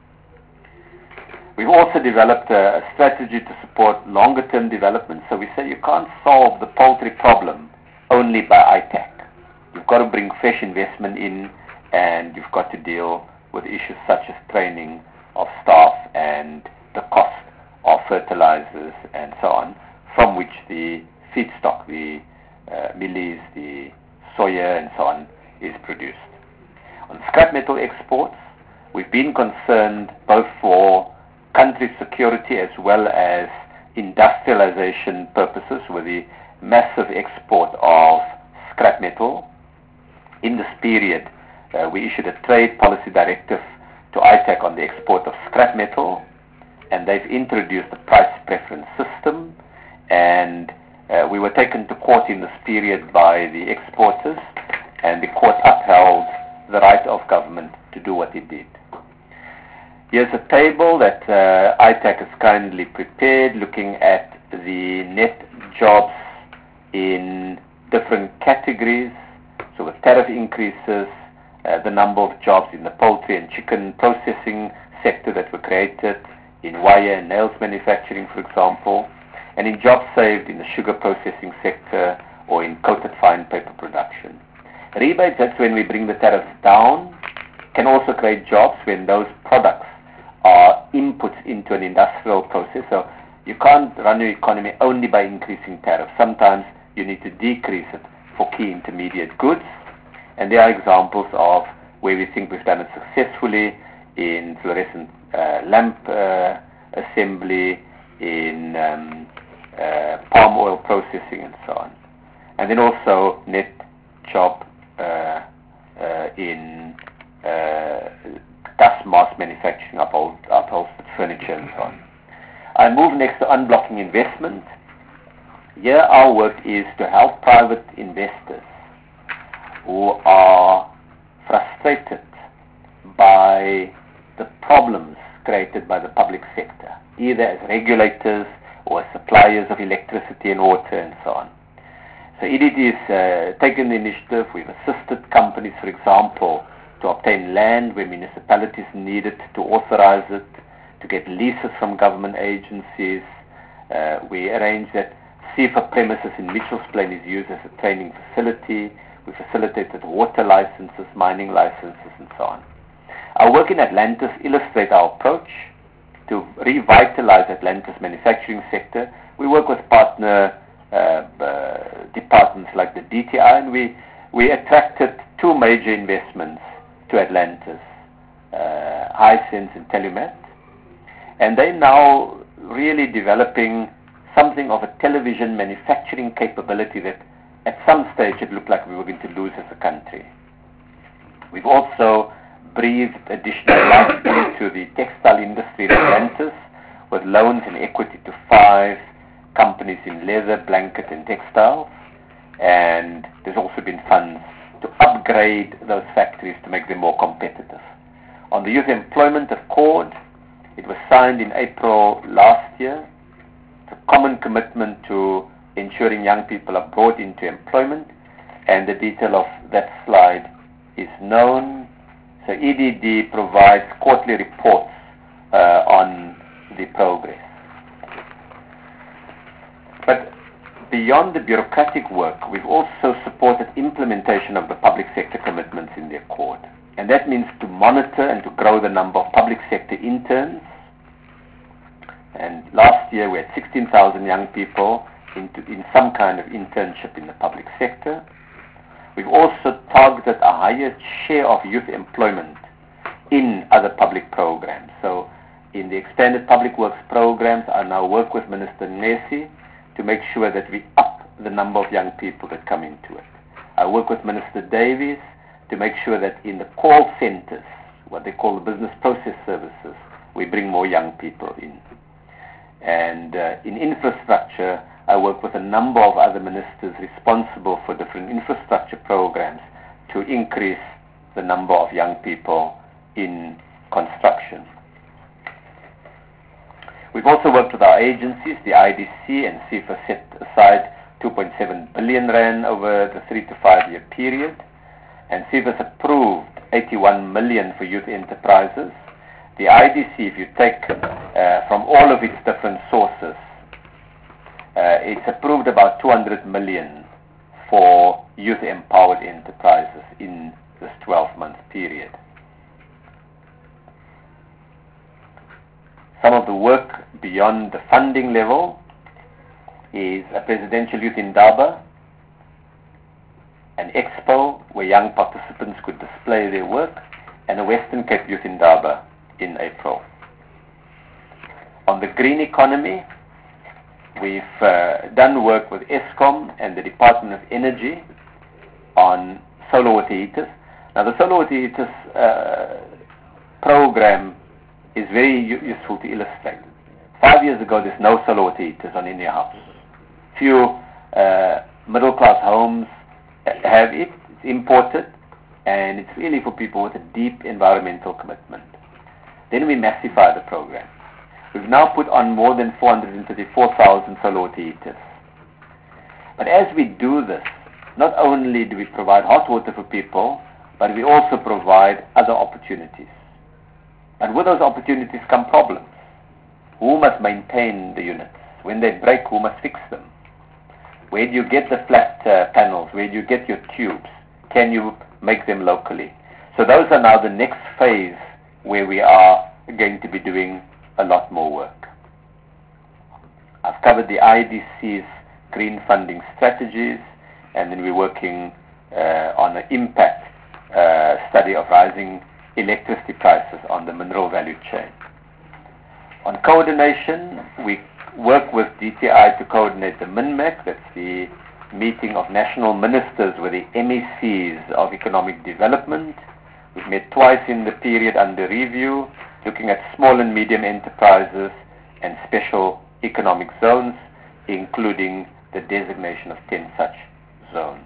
We've also developed a strategy to support longer-term development. So we say you can't solve the poultry problem only by ITAC. You've got to bring fresh investment in, and you've got to deal with issues such as training of staff and the cost of fertilizers and so on, from which the feedstock, the mealies, the soya and so on, is produced. On scrap metal exports, we've been concerned both for country security as well as industrialization purposes with the massive export of scrap metal. In this period, we issued a trade policy directive to ITAC on the export of scrap metal, and they've introduced a price preference system, and we were taken to court in this period by the exporters, and the court upheld the right of government to do what it did. Here's a table that ITAC has kindly prepared looking at the net jobs in different categories. So with tariff increases, the number of jobs in the poultry and chicken processing sector that were created, in wire and nails manufacturing, for example, and in jobs saved in the sugar processing sector or in coated fine paper production. Rebates, that's when we bring the tariffs down, can also create jobs when those products are inputs into an industrial process. So you can't run your economy only by increasing tariffs. Sometimes you need to decrease it for key intermediate goods. And there are examples of where we think we've done it successfully in fluorescent lamp assembly, in palm oil processing and so on. And then also net job in dust mask manufacturing, upholstered furniture and so on. I move next to unblocking investment. Here our work is to help private investors who are frustrated by the problems created by the public sector, either as regulators or as suppliers of electricity and water and so on. So EDD has taken the initiative. We've assisted companies, for example, to obtain land where municipalities needed to authorize it, to get leases from government agencies. We arranged that CIFA premises in Mitchells Plain is used as a training facility. We facilitated water licenses, mining licenses, and so on. Our work in Atlantis illustrates our approach to revitalize Atlantis' manufacturing sector. We work with partner departments like the DTI, and we attracted two major investments to Atlantis, Hisense and Telumat, and they're now really developing something of a television manufacturing capability that at some stage it looked like we were going to lose as a country. We've also breathed additional life into the textile industry in Atlantis with loans and equity to 5 companies in leather, blanket and textiles, and there's also been funds to upgrade those factories to make them more competitive. On the Youth Employment Accord, it was signed in April last year. It's a common commitment to ensuring young people are brought into employment, and the detail of that slide is known. So EDD provides quarterly reports on the progress. But beyond the bureaucratic work, we've also supported implementation of the public sector commitments in the Accord. And that means to monitor and to grow the number of public sector interns. And last year we had 16,000 young people in some kind of internship in the public sector. We've also targeted a higher share of youth employment in other public programs. So in the expanded public works programs, I now work with Minister Nesi to make sure that we up the number of young people that come into it. I work with Minister Davies to make sure that in the call centers, what they call the business process services, we bring more young people in. And in infrastructure, I work with a number of other ministers responsible for different infrastructure programs to increase the number of young people in construction. We've also worked with our agencies, the IDC and CIFA set aside 2.7 billion rand over the 3 to 5 year period, and CIFA's approved 81 million for youth enterprises. The IDC, if you take from all of its different sources, it's approved about 200 million for youth empowered enterprises in this 12-month period. Some of the work beyond the funding level is a presidential youth indaba, an expo where young participants could display their work, and a Western Cape Youth Indaba in April. On the green economy, we've done work with Eskom and the Department of Energy on solar water heaters. Now, the solar water heaters program is very useful to illustrate. 5 years ago, there's no solar water heaters on any house. Few middle-class homes have it. It's imported, and it's really for people with a deep environmental commitment. Then we massify the program. We've now put on more than 434,000 solar water heaters. But as we do this, not only do we provide hot water for people, but we also provide other opportunities. And with those opportunities come problems. Who must maintain the units? When they break, who must fix them? Where do you get the flat panels? Where do you get your tubes? Can you make them locally? So those are now the next phase where we are going to be doing a lot more work. I've covered the IDC's green funding strategies, and then we're working on an impact study of rising electricity prices on the mineral value chain. On coordination, we work with DTI to coordinate the MINMEC, that's the meeting of national ministers with the MECs of economic development. We've met twice in the period under review, looking at small and medium enterprises and special economic zones, including the designation of 10 such zones.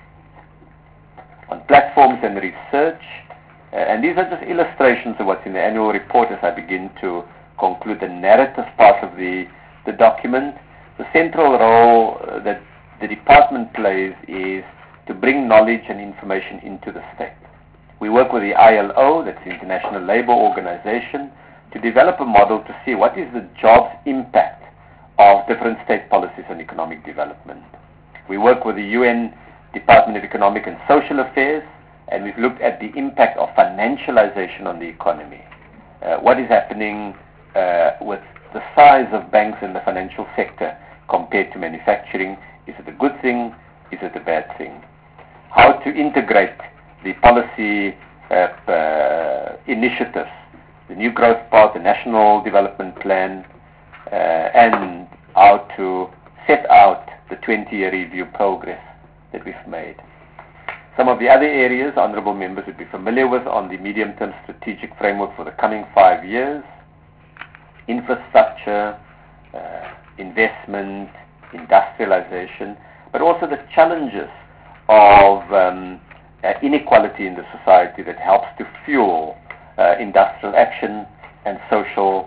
On platforms and research, and these are just illustrations of what's in the annual report as I begin to conclude the narrative part of the document. The central role that the department plays is to bring knowledge and information into the state. We work with the ILO, that's the International Labour Organization, to develop a model to see what is the jobs impact of different state policies on economic development. We work with the UN Department of Economic and Social Affairs, and we've looked at the impact of financialization on the economy. What is happening with the size of banks in the financial sector compared to manufacturing? Is it a good thing? Is it a bad thing? How to integrate the policy initiatives, the New Growth Path, the National Development Plan, and how to set out the 20-year review progress that we've made. Some of the other areas honourable members would be familiar with on the medium-term strategic framework for the coming 5 years: infrastructure, investment, industrialization, but also the challenges of inequality in the society that helps to fuel industrial action and social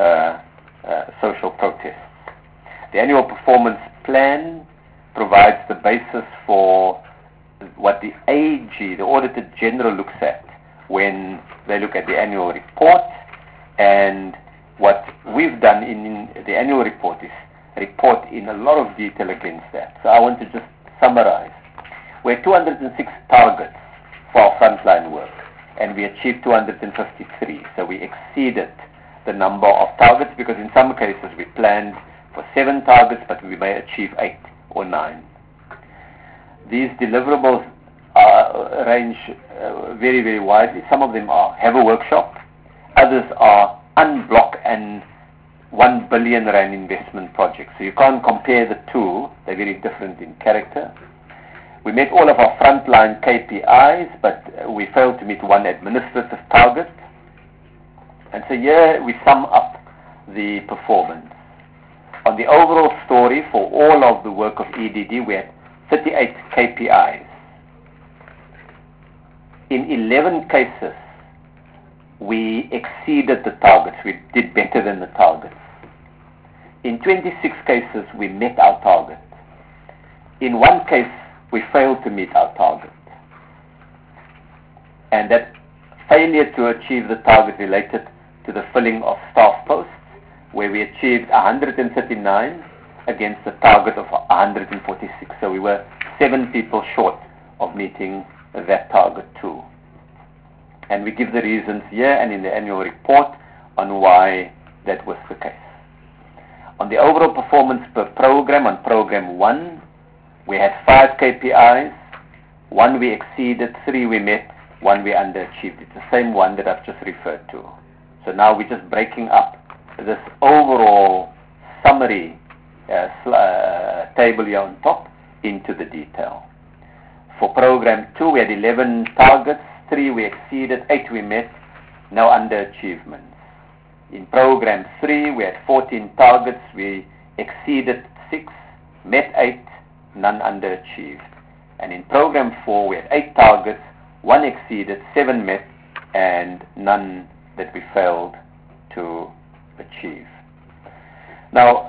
protests. The annual performance plan provides the basis for what the AG, the Auditor General, looks at when they look at the annual report, and what we've done in the annual report is report in a lot of detail against that. So I want to just summarize. We had 206 targets for our frontline work, and we achieved 253. So we exceeded the number of targets, because in some cases we planned for 7 targets, but we may achieve 8 or 9. These deliverables range very, very widely. Some of them are have a workshop. Others are unblock and 1 billion rand investment projects. So you can't compare the two. They're very different in character. We met all of our frontline KPIs, but we failed to meet one administrative target. And so here we sum up the performance. On the overall story for all of the work of EDD, we had 38 KPIs. In 11 cases, we exceeded the targets. We did better than the targets. In 26 cases, we met our target. In one case, we failed to meet our target. And that failure to achieve the target related to the filling of staff posts, where we achieved 139 against the target of 146. So we were 7 people short of meeting that target too. And we give the reasons here and in the annual report on why that was the case. On the overall performance per program, on program 1, we had 5 KPIs. 1 we exceeded, 3 we met, 1 we underachieved. It's the same one that I've just referred to. So now we're just breaking up this overall summary table here on top into the detail. For program 2, we had 11 targets, 3 we exceeded, 8 we met, no underachievements. In program 3, we had 14 targets, we exceeded 6, met 8, none underachieved. And in program 4, we had 8 targets, 1 exceeded, 7 met, and none that we failed to achieve. Now,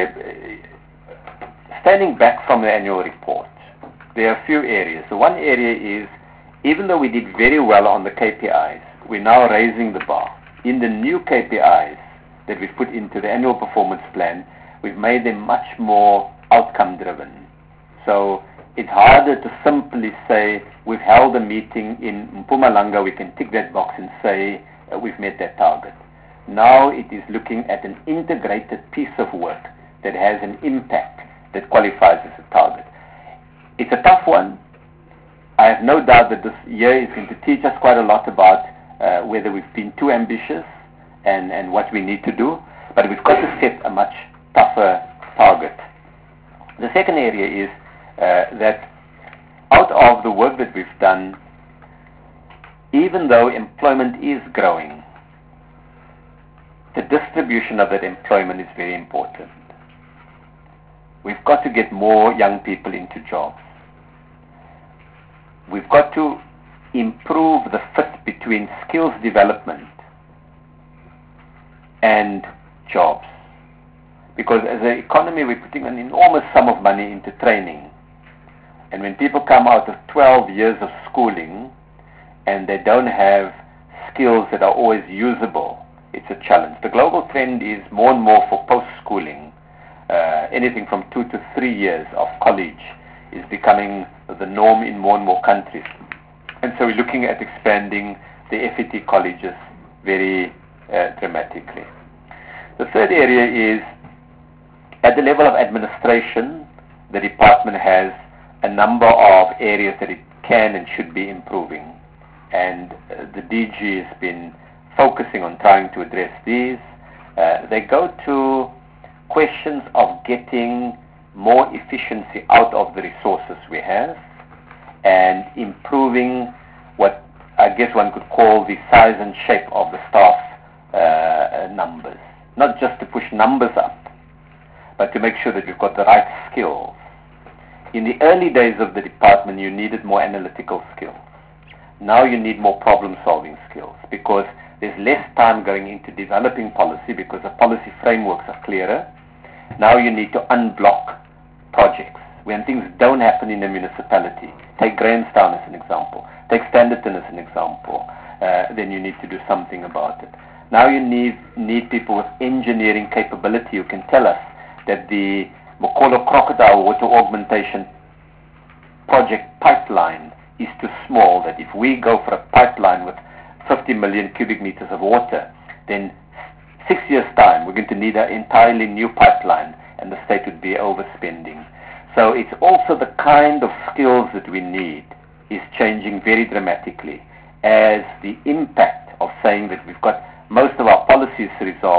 standing back from the annual report, there are a few areas. The one area is, even though we did very well on the KPIs, we're now raising the bar. In the new KPIs that we've put into the annual performance plan, we've made them much more outcome-driven. So it's harder to simply say, we've held a meeting in Mpumalanga, we can tick that box and say, we've met that target. Now it is looking at an integrated piece of work that has an impact that qualifies as a target. It's a tough one. I have no doubt that this year is going to teach us quite a lot about whether we've been too ambitious and what we need to do, but we've got to set a much tougher target. The second area is that out of the work that we've done, even though employment is growing, the distribution of that employment is very important. We've got to get more young people into jobs. We've got to improve the fit between skills development and jobs. Because as an economy, we're putting an enormous sum of money into training. And when people come out of 12 years of schooling and they don't have skills that are always usable, it's a challenge. The global trend is more and more for post-schooling. Anything from 2 to 3 years of college is becoming the norm in more and more countries. And so we're looking at expanding the FET colleges very dramatically. The third area is, at the level of administration, the department has a number of areas that it can and should be improving. And the DG has been focusing on trying to address these. They go to questions of getting more efficiency out of the resources we have and improving what I guess one could call the size and shape of the staff numbers. Not just to push numbers up, but to make sure that we've got the right skills. In the early days of the department, you needed more analytical skills. Now you need more problem-solving skills because there's less time going into developing policy because the policy frameworks are clearer. Now you need to unblock projects. When things don't happen in a municipality, take Grahamstown as an example, take Standerton as an example, then you need to do something about it. Now you need people with engineering capability who can tell us that the Mokolo Crocodile water augmentation project pipeline is too small, that if we go for a pipeline with 50 million cubic meters of water, then 6 years' time we're going to need an entirely new pipeline and the state would be overspending. So it's also the kind of skills that we need is changing very dramatically as the impact of saying that we've got most of our policies resolved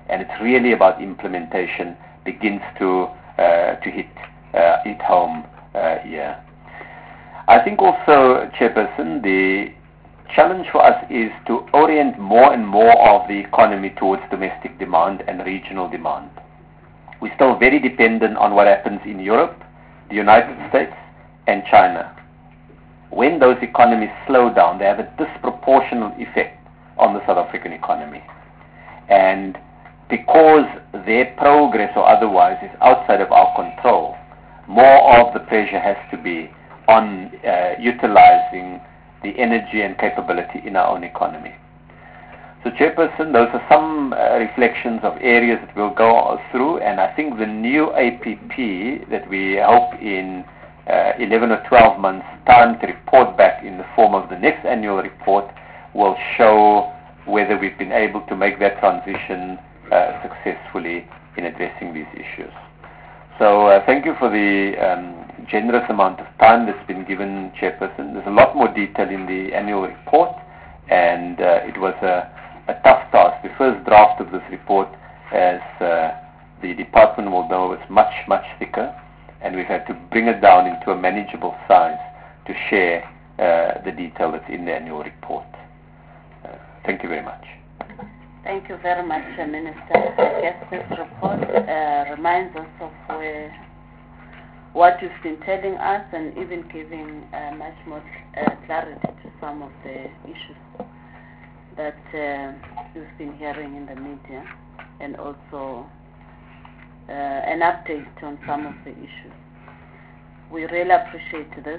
and it's really about implementation, begins to hit home here. I think also, Chairperson, the challenge for us is to orient more and more of the economy towards domestic demand and regional demand. We're still very dependent on what happens in Europe, the United States, and China. When those economies slow down, they have a disproportionate effect on the South African economy. And because their progress or otherwise is outside of our control, more of the pressure has to be on utilizing the energy and capability in our own economy. So, Chairperson, those are some reflections of areas that we'll go through, and I think the new APP that we hope in 11 or 12 months' time to report back in the form of the next annual report will show whether we've been able to make that transition successfully in addressing these issues. So thank you for the generous amount of time that's been given, Chairperson. There's a lot more detail in the annual report, and it was a tough task. The first draft of this report, as the department will know, is much, much thicker, and we've had to bring it down into a manageable size to share the detail that's in the annual report. Thank you very much. Thank you very much, Minister. I guess this report reminds us of what you've been telling us, and even giving much more clarity to some of the issues that you've been hearing in the media, and also an update on some of the issues. We really appreciate this.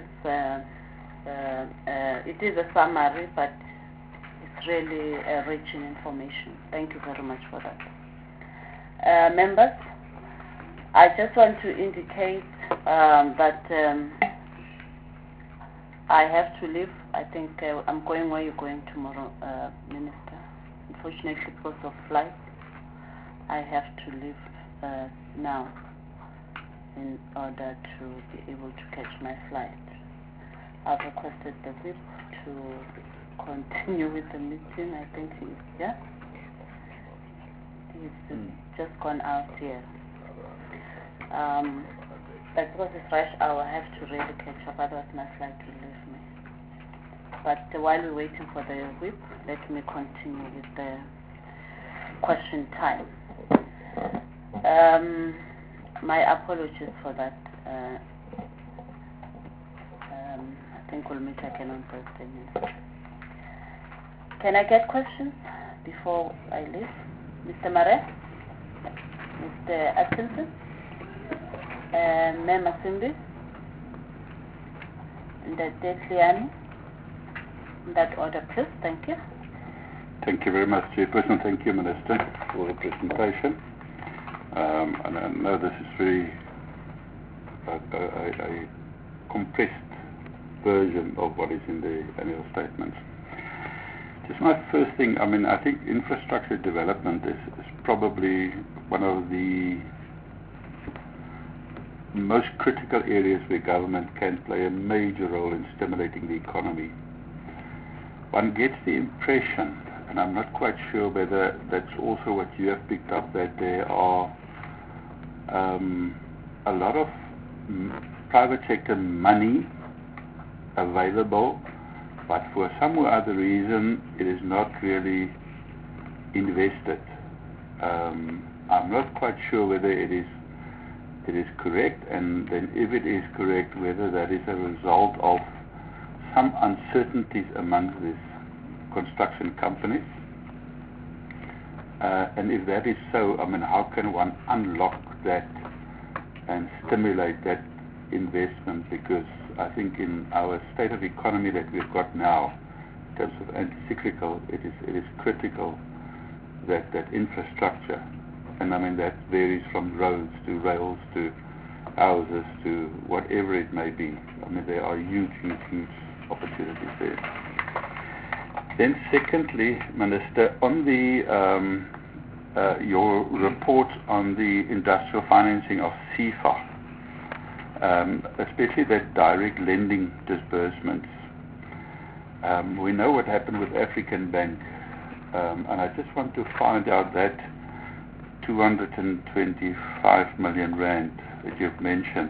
It is a summary, but it's really rich in information. Thank you very much for that. Members, I just want to indicate that I have to leave. I think I'm going where you're going tomorrow, Minister. Unfortunately, because of flight, I have to leave now in order to be able to catch my flight. I've requested the whip to continue with the meeting. I think he's just gone out here. But because it's rush hour, I have to really catch up, otherwise my flight will leave me. But while we're waiting for the whip, let me continue with the question time. My apologies for that. I think we'll meet again on Thursday. Can I get questions before I leave? Mr. Mare? Mr. Atkinson? Ma'am Masimbi? And Detliani? In that order, please. Thank you. Thank you very much, Chairperson. Thank you, Minister, for the presentation. And I know this is very a compressed version of what is in the annual statements. Just my first thing, I think infrastructure development is probably one of the most critical areas where government can play a major role in stimulating the economy. One gets the impression, and I'm not quite sure whether that's also what you have picked up, that there are a lot of private sector money available, but for some or other reason it is not really invested. I'm not quite sure whether it is correct, and then if it is correct, whether that is a result of some uncertainties amongst these construction companies. And if that is so, how can one unlock that and stimulate that investment? Because I think in our state of economy that we've got now, in terms of anti-cyclical, it is critical that infrastructure, and that varies from roads to rails to houses to whatever it may be. There are huge opportunities there. Then secondly, Minister, on the your report on the industrial financing of CFA, especially that direct lending disbursements. We know what happened with African Bank, and I just want to find out that 225 million rand that you've mentioned,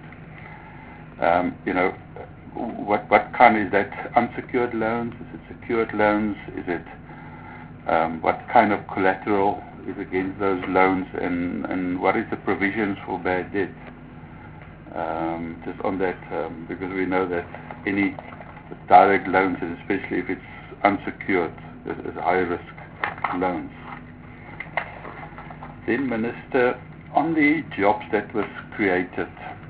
what kind is that? Unsecured loans? Is it secured loans? Is it what kind of collateral is against those loans, and what is the provisions for bad debt? Just on that, because we know that any direct loans, and especially if it's unsecured, is high risk loans. Then, Minister, on the jobs that was created,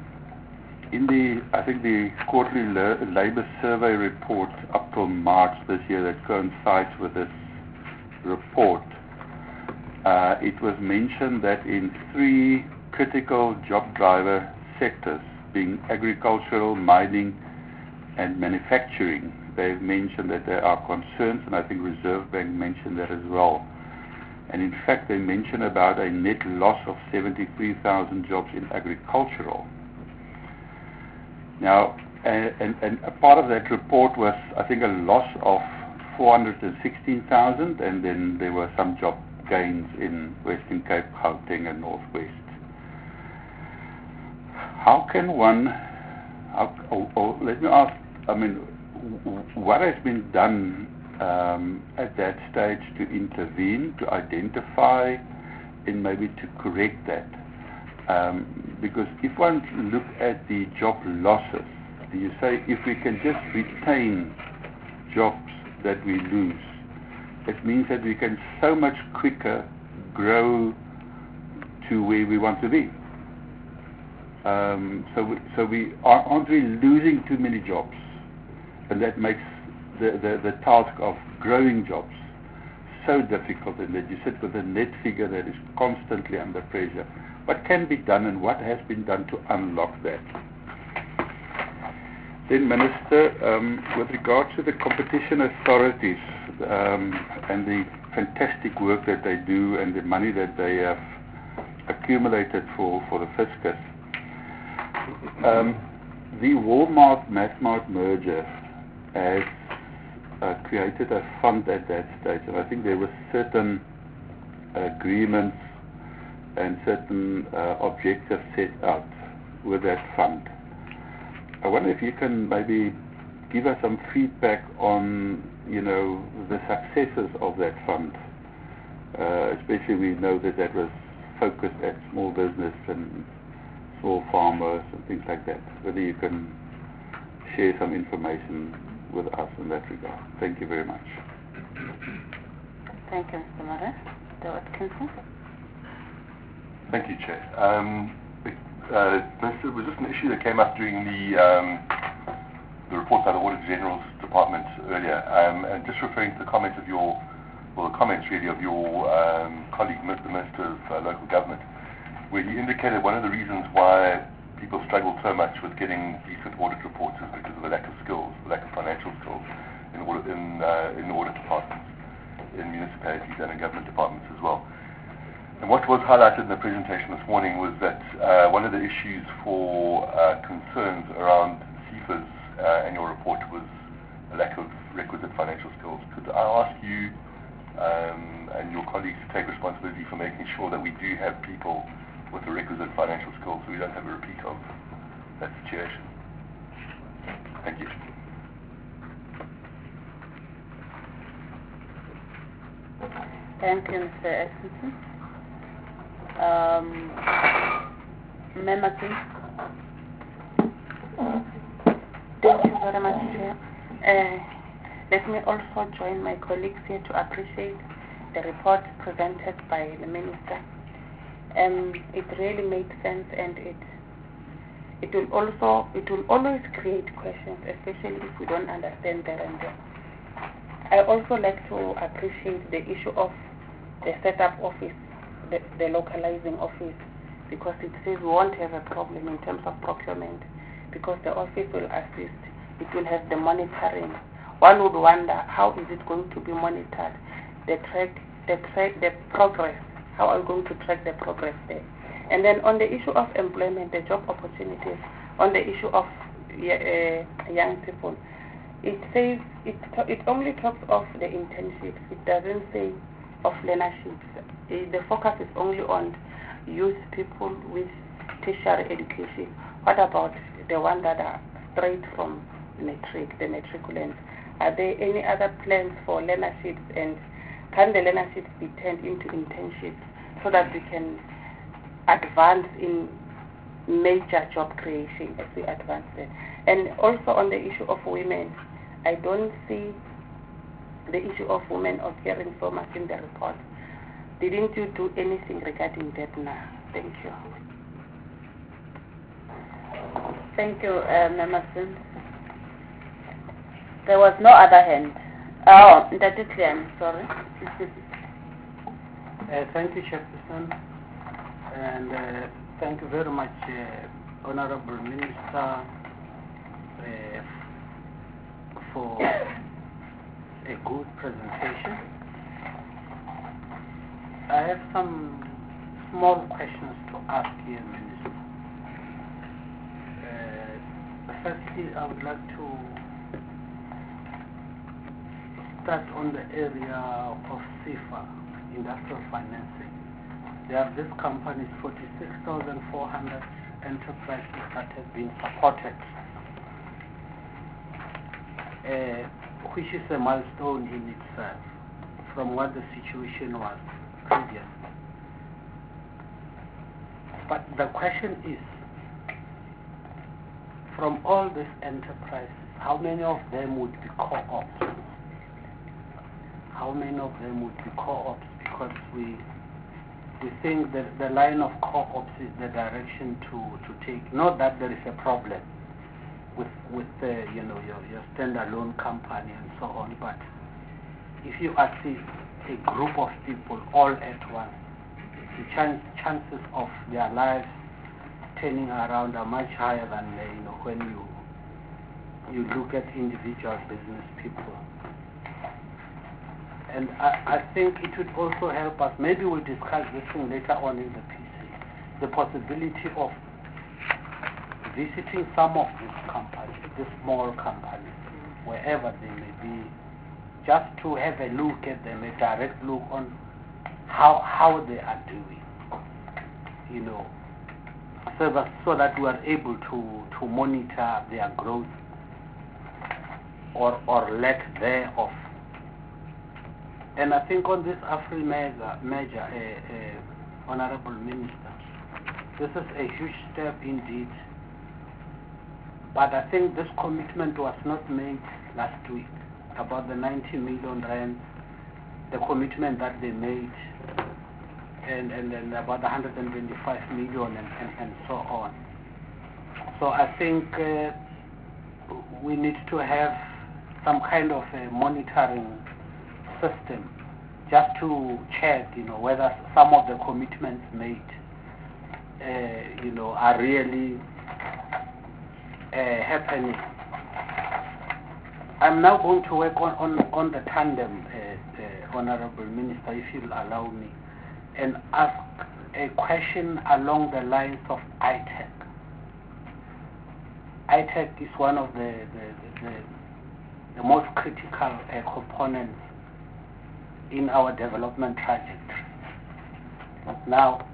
I think the quarterly labour survey report up till March this year that coincides with this report, it was mentioned that in 3 critical job driver sectors, being agricultural, mining and manufacturing, they've mentioned that there are concerns, and I think Reserve Bank mentioned that as well. And in fact, they mentioned about a net loss of 73,000 jobs in agricultural. Now, and a part of that report was, I think, a loss of 416,000, and then there were some job gains in Western Cape, Gauteng and Northwest. How can one, let me ask, what has been done at that stage to intervene, to identify and maybe to correct that? Because if one look at the job losses, you say if we can just retain jobs that we lose, it means that we can so much quicker grow to where we want to be. So we aren't we losing too many jobs, and that makes the task of growing jobs so difficult, and that you sit with a net figure that is constantly under pressure. What can be done, and what has been done to unlock that? Then, Minister, with regard to the competition authorities and the fantastic work that they do and the money that they have accumulated for the fiscus, the Walmart-Massmart merger has created a fund at that stage, and I think there were certain agreements and certain objectives set out with that fund. I wonder if you can maybe give us some feedback on, the successes of that fund. Especially we know that was focused at small business and small farmers and things like that. Whether you can share some information with us in that regard. Thank you very much. Thank you, Mr. Mara. Mr. Watkinson. Thank you, Chair. Minister, it was just an issue that came up during the report by the Auditor General's Department earlier, and just referring to the comments of your colleague, the Minister of Local Government, where he indicated one of the reasons why people struggle so much with getting decent audit reports is because of the lack of skills, the lack of financial skills in audit departments, in municipalities and in government departments as well. And what was highlighted in the presentation this morning was that one of the issues for concerns around CIFA's annual report was a lack of requisite financial skills. Could I ask you and your colleagues to take responsibility for making sure that we do have people with the requisite financial skills so we don't have a repeat of that situation? Thank you. Thank you, Mr. Atkinson. Member, please. Thank you very much, Chair. Let me also join my colleagues here to appreciate the report presented by the Minister. It really made sense, and it will always create questions, especially if we don't understand there and then. I also like to appreciate the issue of the setup office, the localizing office, because it says we won't have a problem in terms of procurement, because the office will assist. It will have the monitoring. One would wonder, how is it going to be monitored? The progress. How are we going to track the progress there? And then on the issue of employment, the job opportunities, on the issue of young people, it says it only talks of the internships. It doesn't say of learnerships. The focus is only on youth people with tertiary education? What about the ones that are straight from matric, the matriculants? Are there any other plans for learnerships, and can the learnerships be turned into internships so that we can advance in major job creation as we advance it? And also on the issue of women, I don't see the issue of women occurring so much in the report. Didn't you do anything regarding that now? Thank you. Thank you, Emerson. There was no other hand. Oh, Ntatitlian, sorry. Thank you, Chairperson, and thank you very much, Honorable Minister, for a good presentation. I have some small questions to ask you, Minister. Firstly, I would like to start on the area of CIFA, industrial financing. There are these companies, 46,400 enterprises that have been supported, which is a milestone in itself from what the situation was previously. But the question is, from all these enterprises, how many of them would be co-ops? How many of them would be co-ops? Because we think that the line of co-ops is the direction to take. Not that there is a problem with your standalone company and so on, but if you assist a group of people all at once, the chances of their lives turning around are much higher than when you look at individual business people. And I think it would also help us, maybe we'll discuss this thing later on in the PC, the possibility of visiting some of these companies, the small companies, wherever they may be, just to have a look at them, a direct look on how they are doing, so that we are able to monitor their growth or lack thereof. And I think on this Afri-Major, Honorable Minister, this is a huge step indeed. But I think this commitment was not made last week, about the 90 million rand, the commitment that they made, and about 125 million and so on. So I think we need to have some kind of a monitoring system just to check, whether some of the commitments made, are really happening. I'm now going to work on the tandem, Honorable Minister, if you'll allow me, and ask a question along the lines of ITEC. ITEC is one of the most critical components in our development trajectory. Now,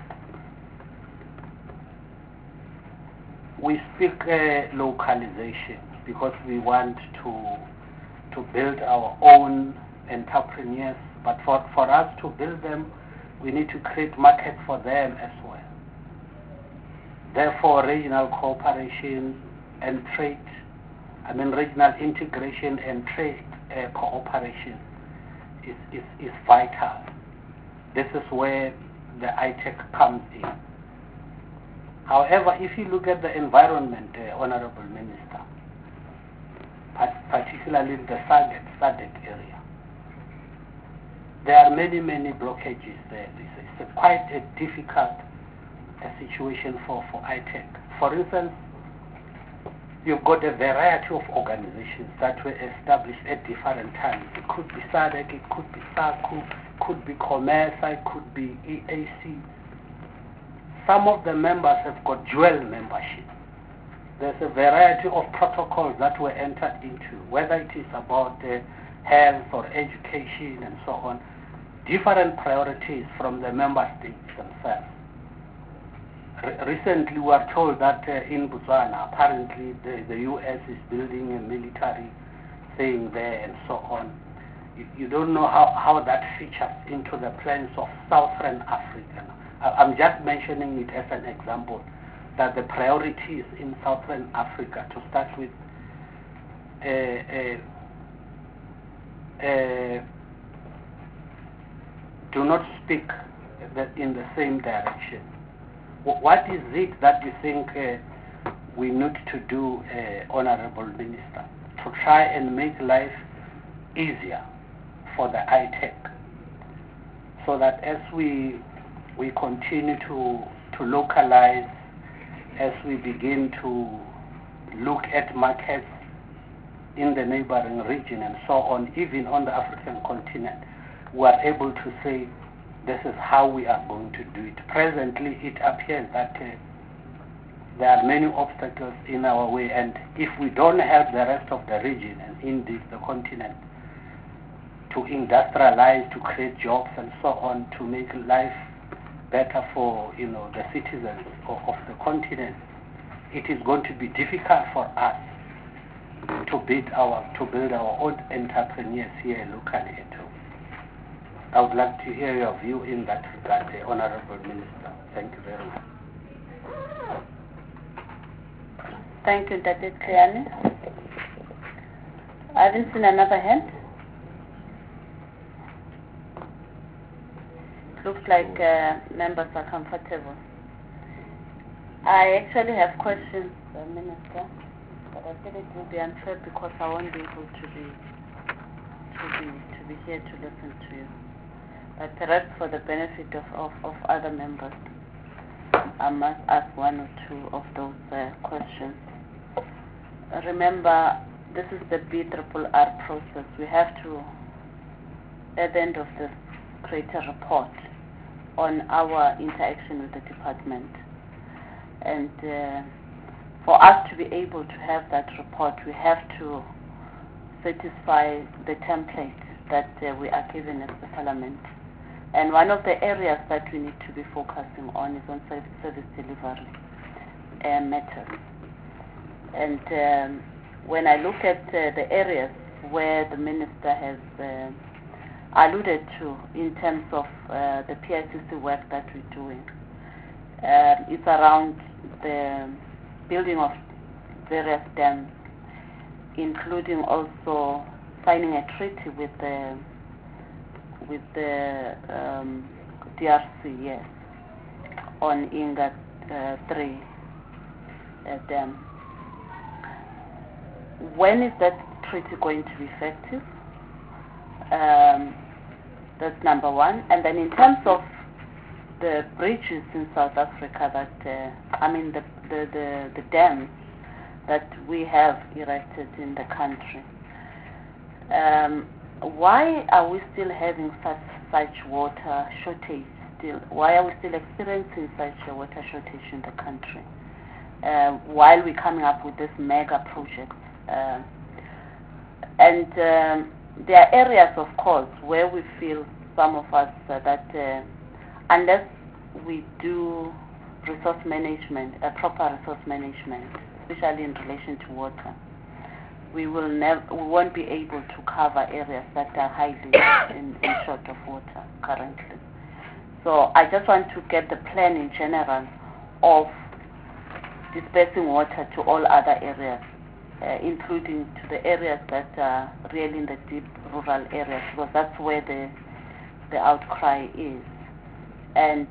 we speak localization because we want to build our own entrepreneurs, but for us to build them, we need to create market for them as well. Therefore, regional cooperation and trade, regional integration and trade cooperation is vital. This is where the ITEC comes in. However, if you look at the environment, Honorable Minister, particularly in the SADC area, there are many blockages there. It's quite a difficult situation for ITEC. For instance, you've got a variety of organizations that were established at different times. It could be SADC, it could be SACU, could be COMESA, it could be EAC. Some of the members have got dual membership. There's a variety of protocols that were entered into, whether it is about health or education and so on, different priorities from the member states themselves. recently we were told that in Botswana, apparently the U.S. is building a military thing there and so on. You don't know how that features into the plans of Southern Africa. I'm just mentioning it as an example, that the priorities in Southern Africa, to start with, do not speak in the same direction. What is it that you think we need to do, Honorable Minister, to try and make life easier for the ITEC, so that as we continue to localize, as we begin to look at markets in the neighboring region and so on, even on the African continent, we are able to say this is how we are going to do it. Presently, it appears that there are many obstacles in our way, and if we don't help the rest of the region and indeed the continent to industrialize, to create jobs and so on, to make life better for the citizens of the continent, it is going to be difficult for us to build our own entrepreneurs here locally at home. I would like to hear your view in that regard, Honorable Minister. Thank you very much. Thank you, Dr. Kriani. I haven't seen another hand. Looks like members are comfortable. I actually have questions, Minister, but I said it will be unfair because I won't be able to be here to listen to you. But perhaps for the benefit of other members, I must ask one or two of those questions. Remember, this is the BRRR process. We have to, at the end of this, create a report on our interaction with the department. And for us to be able to have that report, we have to satisfy the template that we are given as the Parliament. And one of the areas that we need to be focusing on is on service delivery matters. And when I look at the areas where the Minister has alluded to in terms of the PICC work that we're doing, it's around the building of various dams, including also signing a treaty with the DRC, yes, on Inga 3 dam. When is that treaty going to be effective? That's number one. And then in terms of the bridges in South Africa that, the dams that we have erected in the country, why are we still having such water shortage still? Why are we still experiencing such a water shortage in the country while we're coming up with this mega project? And there are areas, of course, where we feel, some of us, that unless we do resource management, a proper resource management, especially in relation to water, we won't be able to cover areas that are highly in short of water currently. So I just want to get the plan in general of dispersing water to all other areas, including to the areas that are really in the deep rural areas, because that's where the outcry is. And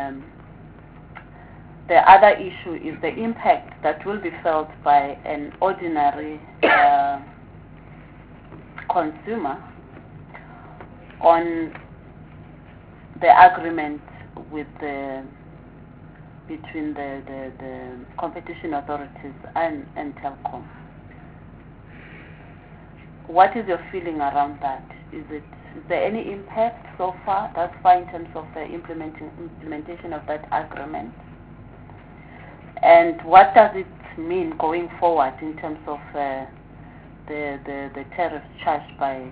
the other issue is the impact that will be felt by an ordinary consumer on the agreement with between the competition authorities and Telkom. What is your feeling around that? Is there any impact so far, thus far, in terms of the implementation of that agreement? And what does it mean going forward in terms of the tariffs charged by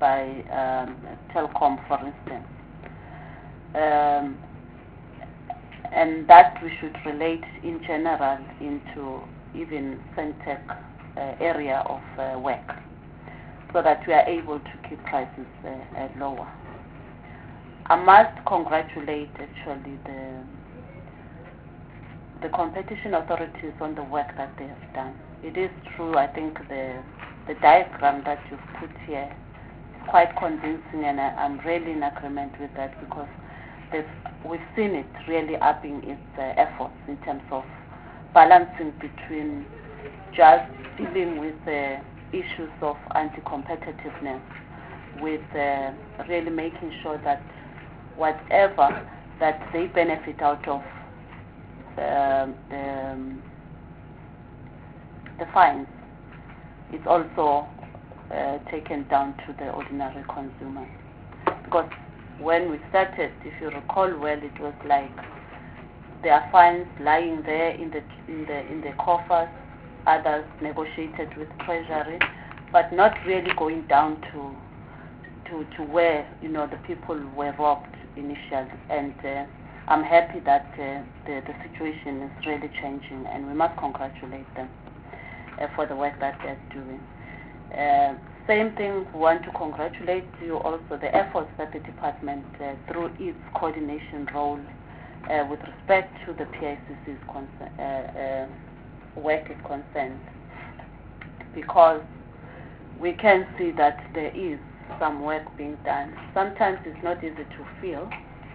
Telkom, for instance? and that we should relate in general into even Centec area of work, so that we are able to keep prices lower. I must congratulate actually the competition authorities on the work that they have done. It is true, I think the diagram that you've put here is quite convincing, and I'm really in agreement with that, because we've seen it really upping its efforts in terms of balancing between just dealing with the issues of anti-competitiveness, with really making sure that whatever that they benefit out of the fines is also taken down to the ordinary consumer. Because when we started, if you recall well, it was like there are fines lying there in the coffers, others negotiated with Treasury, but not really going down to where the people were robbed initially. And I'm happy that the situation is really changing, and we must congratulate them for the work that they're doing. Same thing, we want to congratulate you also, the efforts that the department, through its coordination role with respect to the PICC's work is concerned, because we can see that there is some work being done. Sometimes it's not easy to feel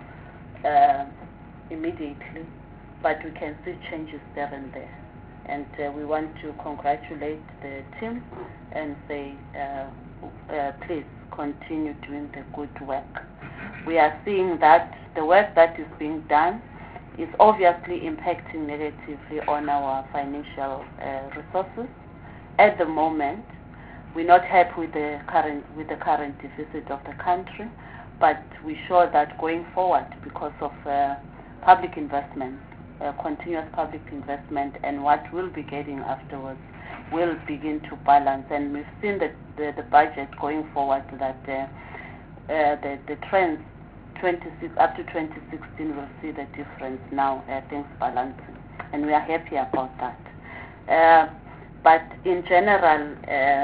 immediately, but we can see changes there and there. And we want to congratulate the team and say, please continue doing the good work. We are seeing that the work that is being done is obviously impacting negatively on our financial resources. At the moment, we're not happy with the current deficit of the country, but we're sure that going forward, because of public investment, continuous public investment, and what we'll be getting afterwards will begin to balance. And we've seen the budget going forward that the trends up to 2016 will see the difference now, things balancing, and we are happy about that. But in general,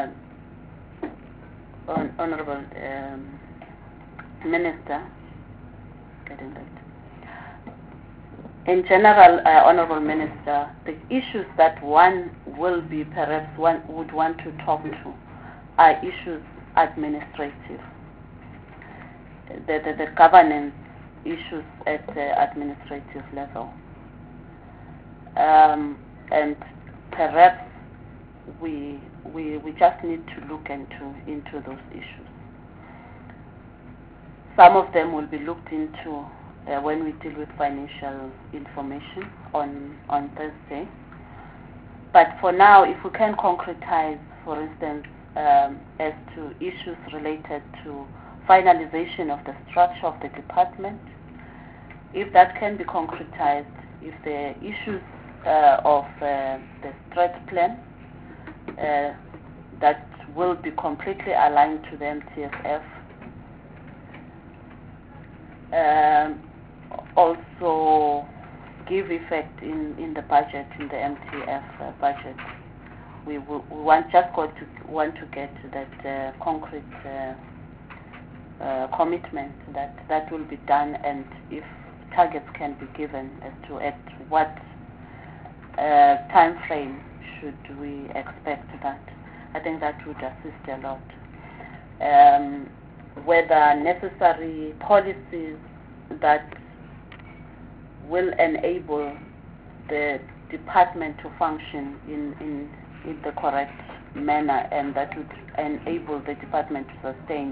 Honorable Minister, getting that. In general, Honorable Minister, the issues that one would want to talk to are issues administrative, the governance issues at the administrative level, and perhaps we just need to look into those issues. Some of them will be looked into when we deal with financial information on Thursday. But for now, if we can concretize, for instance, as to issues related to finalization of the structure of the department, if that can be concretized, if the issues of the strat plan that will be completely aligned to the MTFF, also give effect in the budget, in the MTF budget. We want to get that concrete commitment that will be done, and if targets can be given as to at what time frame should we expect that. I think that would assist a lot. Whether necessary policies that will enable the department to function in the correct manner, and that would enable the department to sustain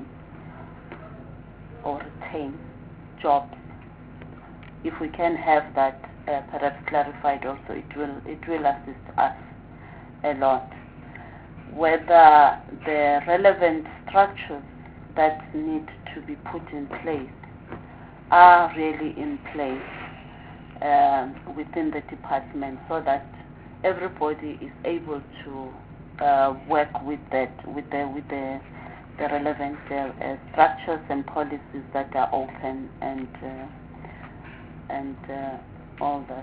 or retain jobs. If we can have that perhaps clarified also, it will assist us a lot. Whether the relevant structures that need to be put in place are really in place within the department, so that everybody is able to work with the relevant structures and policies that are open and all that.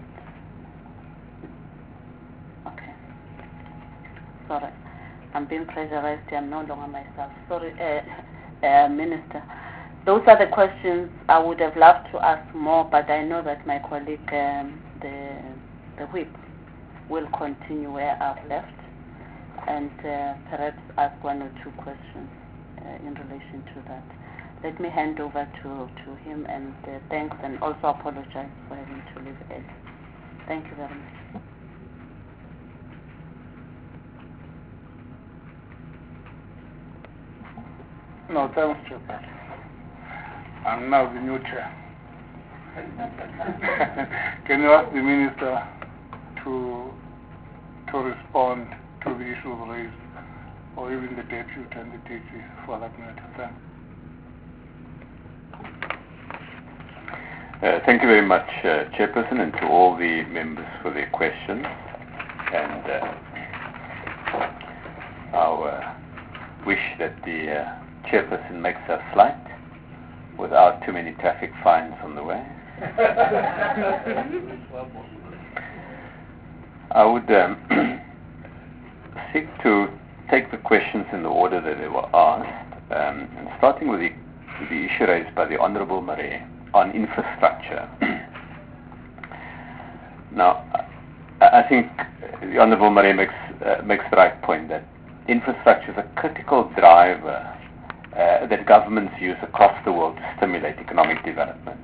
Okay. Sorry. I'm being pressurized. I'm no longer myself. Sorry, Minister. Those are the questions I would have loved to ask more, but I know that my colleague, the whip, will continue where I've left and perhaps ask one or two questions in relation to that. Let me hand over to him, and thanks, and also apologize for having to leave early. Thank you very much. No, thanks, Chairperson. I'm now the new chair. Can you ask the Minister to respond to the issues raised, or even the deputy and the DG for that matter? Thanks. Thank you very much, Chairperson, and to all the members for their questions. And our wish that the Chairperson makes her flight without too many traffic fines on the way. I would seek to take the questions in the order that they were asked, and starting with the issue raised by the Honourable Marais on infrastructure. Now, I think the Honourable Marais makes the right point that infrastructure is a critical driver that governments use across the world to stimulate economic development.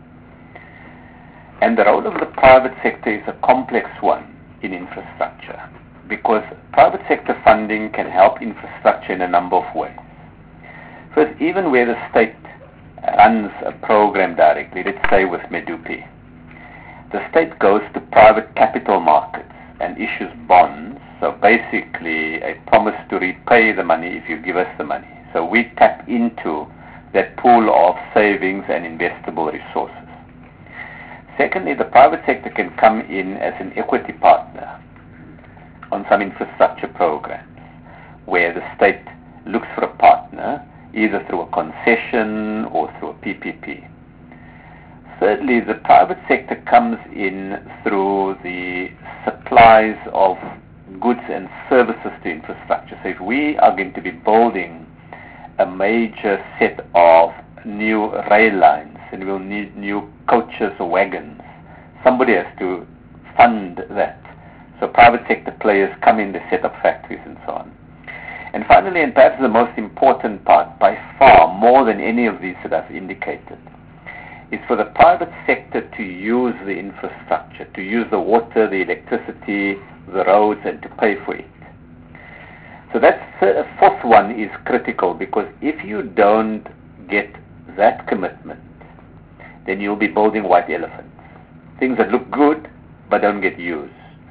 And the role of the private sector is a complex one in infrastructure, because private sector funding can help infrastructure in a number of ways. First, even where the state runs a program directly, let's say with Medupi, the state goes to private capital markets and issues bonds, so basically a promise to repay the money if you give us the money. So we tap into that pool of savings and investable resources. Secondly, the private sector can come in as an equity partner on some infrastructure programs where the state looks for a partner either through a concession or through a PPP. Thirdly, the private sector comes in through the supplies of goods and services to infrastructure. So if we are going to be building a major set of new rail lines and we'll need new coaches or wagons, somebody has to fund that. So private sector players come in, they set up factories and so on. And finally, and perhaps the most important part, by far more than any of these that I've indicated, is for the private sector to use the infrastructure, to use the water, the electricity, the roads, and to pay for it. So that fourth one is critical, because if you don't get that commitment, then you'll be building white elephants. Things that look good but don't get used.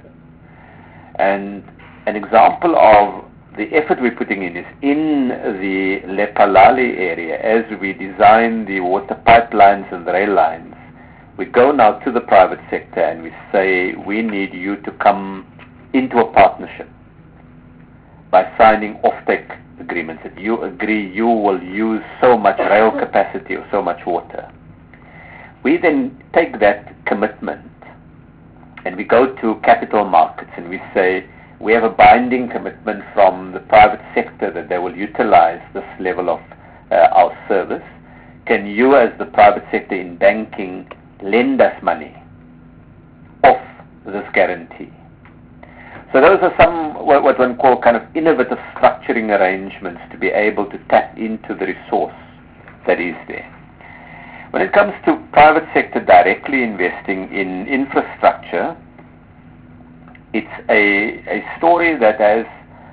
And an example of the effort we're putting in is in the Lephalale area. As we design the water pipelines and the rail lines, we go now to the private sector and we say, we need you to come into a partnership by signing offtake agreements that you agree you will use so much rail capacity or so much water. We then take that commitment and we go to capital markets and we say, we have a binding commitment from the private sector that they will utilize this level of our service. Can you, as the private sector in banking, lend us money off this guarantee? So those are some, what one call kind of innovative structuring arrangements to be able to tap into the resource that is there. When it comes to private sector directly investing in infrastructure, it's a story that has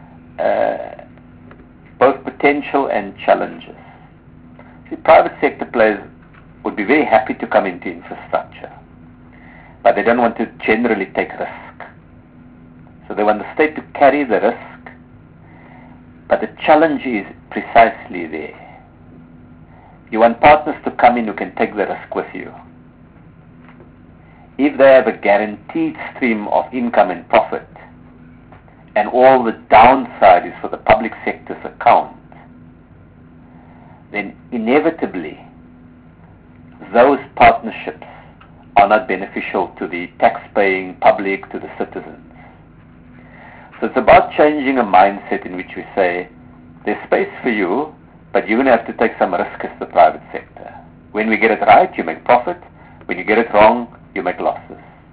both potential and challenges. The private sector players would be very happy to come into infrastructure, but they don't want to generally take risk. So they want the state to carry the risk, but the challenge is precisely there. You want partners to come in who can take the risk with you. If they have a guaranteed stream of income and profit, and all the downside is for the public sector's account, then inevitably those partnerships are not beneficial to the tax-paying public, to the citizens. So it's about changing a mindset in which we say, there's space for you, but you're going to have to take some risk as the private sector. When we get it right, you make profit. When you get it wrong, you make losses.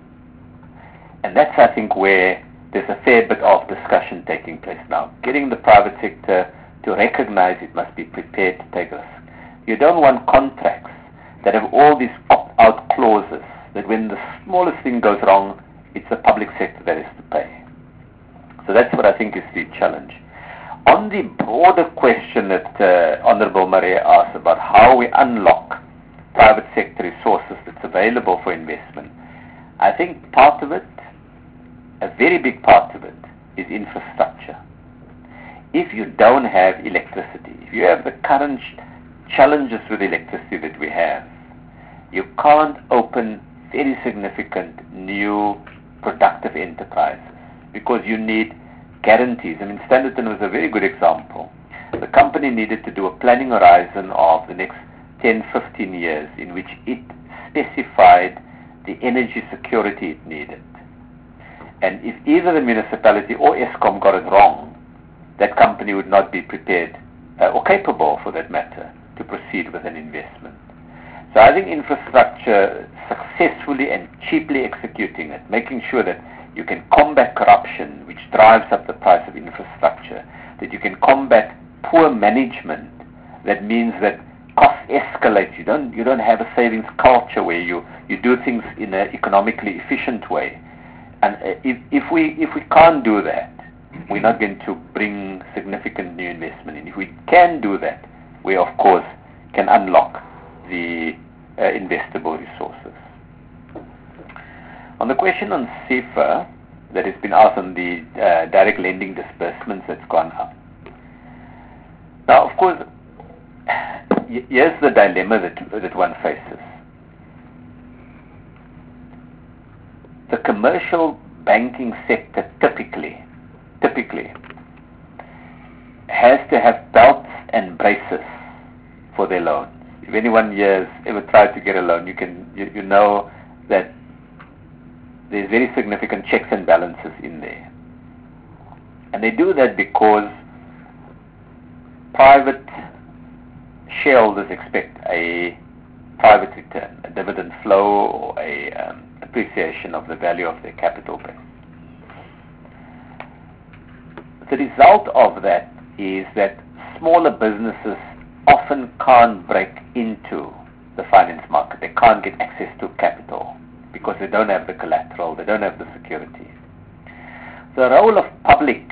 And that's, I think, where there's a fair bit of discussion taking place now. Getting the private sector to recognize it must be prepared to take risk. You don't want contracts that have all these opt-out clauses, that when the smallest thing goes wrong, it's the public sector that has to pay. So that's what I think is the challenge. On the broader question that Honorable Maria asked about how we unlock private sector resources that's available for investment, I think part of it, a very big part of it, is infrastructure. If you don't have electricity, if you have the current challenges with electricity that we have, you can't open very significant new productive enterprises because you need guarantees. I mean, Standerton was a very good example. The company needed to do a planning horizon of the next 10, 15 years in which it specified the energy security it needed. And if either the municipality or ESCOM got it wrong, that company would not be prepared or capable, for that matter, to proceed with an investment. So I think infrastructure, successfully and cheaply executing it, making sure that you can combat corruption, which drives up the price of infrastructure, that you can combat poor management, that means that costs escalate. You don't have a savings culture where you do things in an economically efficient way. And if we can't do that, we're not going to bring significant new investment in. If we can do that, we of course can unlock the investable resources. On the question on CEFA that has been asked on the direct lending disbursements that's gone up. Now, of course, here's the dilemma that one faces. The commercial banking sector typically has to have belts and braces for their loans. If anyone here has ever tried to get a loan, you know that there's very significant checks and balances in there. And they do that because private shareholders expect a private return, a dividend flow, or a appreciation of the value of their capital base. The result of that is that smaller businesses often can't break into the finance market. They can't get access to capital because they don't have the collateral, they don't have the security. The role of public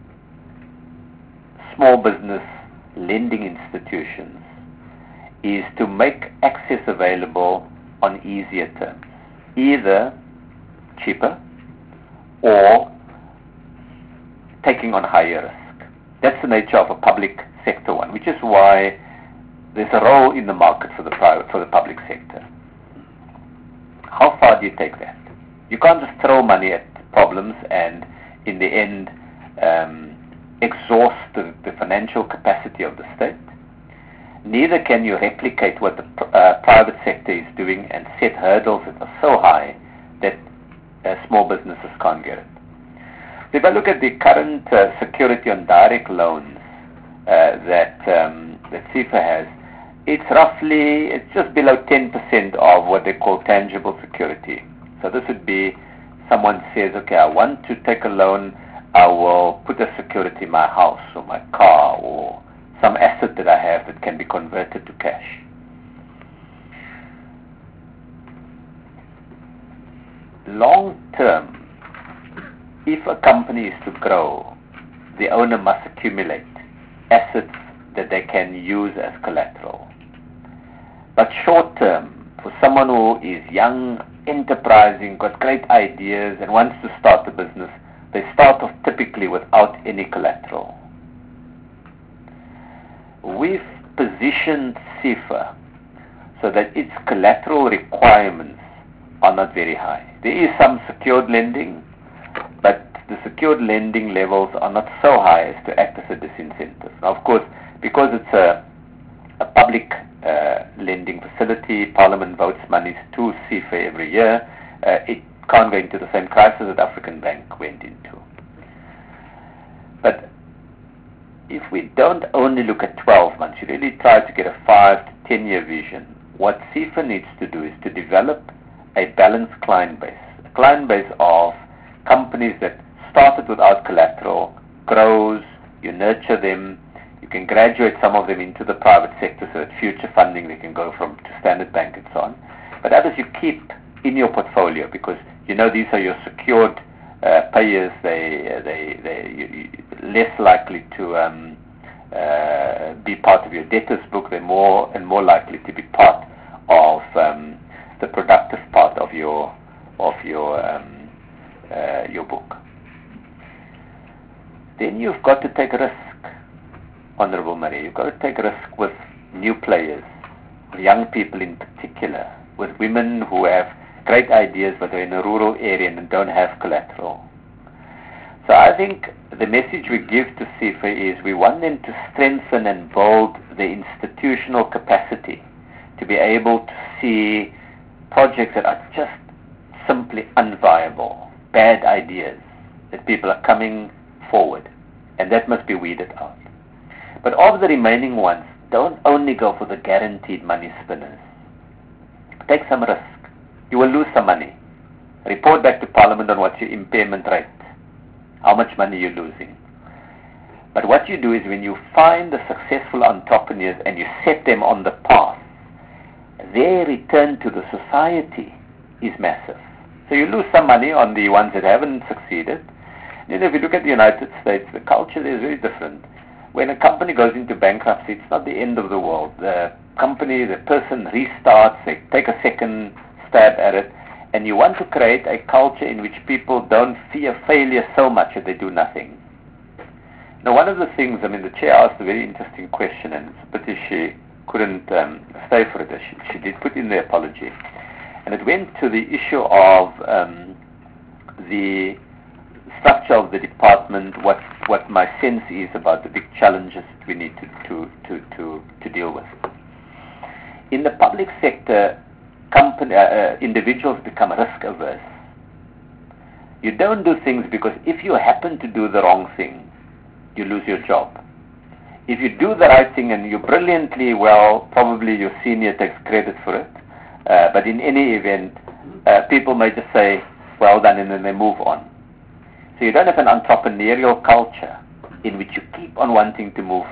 small business lending institutions is to make access available on easier terms, either cheaper or taking on higher risk. That's the nature of a public sector one, which is why there's a role in the market for the public sector. How far do you take that? You can't just throw money at problems and in the end exhaust the financial capacity of the state. Neither can you replicate what the private sector is doing and set hurdles that are so high that small businesses can't get it. So if I look at the current security on direct loans that CEFA has, it's just below 10% of what they call tangible security. So this would be someone says, okay, I want to take a loan, I will put a security in my house or my car or some asset that I have that can be converted to cash. Long term, if a company is to grow, the owner must accumulate assets that they can use as collateral. But short term, for someone who is young, enterprising, got great ideas and wants to start a business, they start off typically without any collateral. We've positioned CEFA so that its collateral requirements are not very high. There is some secured lending, but the secured lending levels are not so high as to act as a disincentive. Now, of course, because it's a a public lending facility. Parliament votes monies to CIFA every year. It can't go into the same crisis that African Bank went into. But if we don't only look at 12 months, you really try to get a 5 to 10 year vision. What CIFA needs to do is to develop a balanced client base. A client base of companies that started without collateral, grows, you nurture them, you can graduate some of them into the private sector so that future funding they can go from to Standard Bank and so on. But others you keep in your portfolio because you know these are your secured payers. They less likely to be part of your debtors book. They're more and more likely to be part of the productive part of your book. Then you've got to take a risk, Honourable Maria. You've got to take a risk with new players, with young people in particular, with women who have great ideas but are in a rural area and don't have collateral. So I think the message we give to CIFA is we want them to strengthen and build the institutional capacity to be able to see projects that are just simply unviable, bad ideas, that people are coming forward, and that must be weeded out. But of the remaining ones, don't only go for the guaranteed money spinners. Take some risk. You will lose some money. Report back to Parliament on what's your impairment rate, how much money you're losing. But what you do is when you find the successful entrepreneurs and you set them on the path, their return to the society is massive. So you lose some money on the ones that haven't succeeded. And if you look at the United States, the culture there is very different. When a company goes into bankruptcy, it's not the end of the world. The person restarts, they take a second stab at it, and you want to create a culture in which people don't fear failure so much that they do nothing. Now, one of the things, the chair asked a very interesting question, and it's a pity she couldn't stay for it. She did put in the apology. And it went to the issue of the structure of the department, what my sense is about the big challenges that we need to deal with. In the public sector, individuals become risk averse. You don't do things because if you happen to do the wrong thing, you lose your job. If you do the right thing and you brilliantly well, probably your senior takes credit for it. But in any event, people may just say, well done, and then they move on. So you don't have an entrepreneurial culture in which you keep on wanting to move.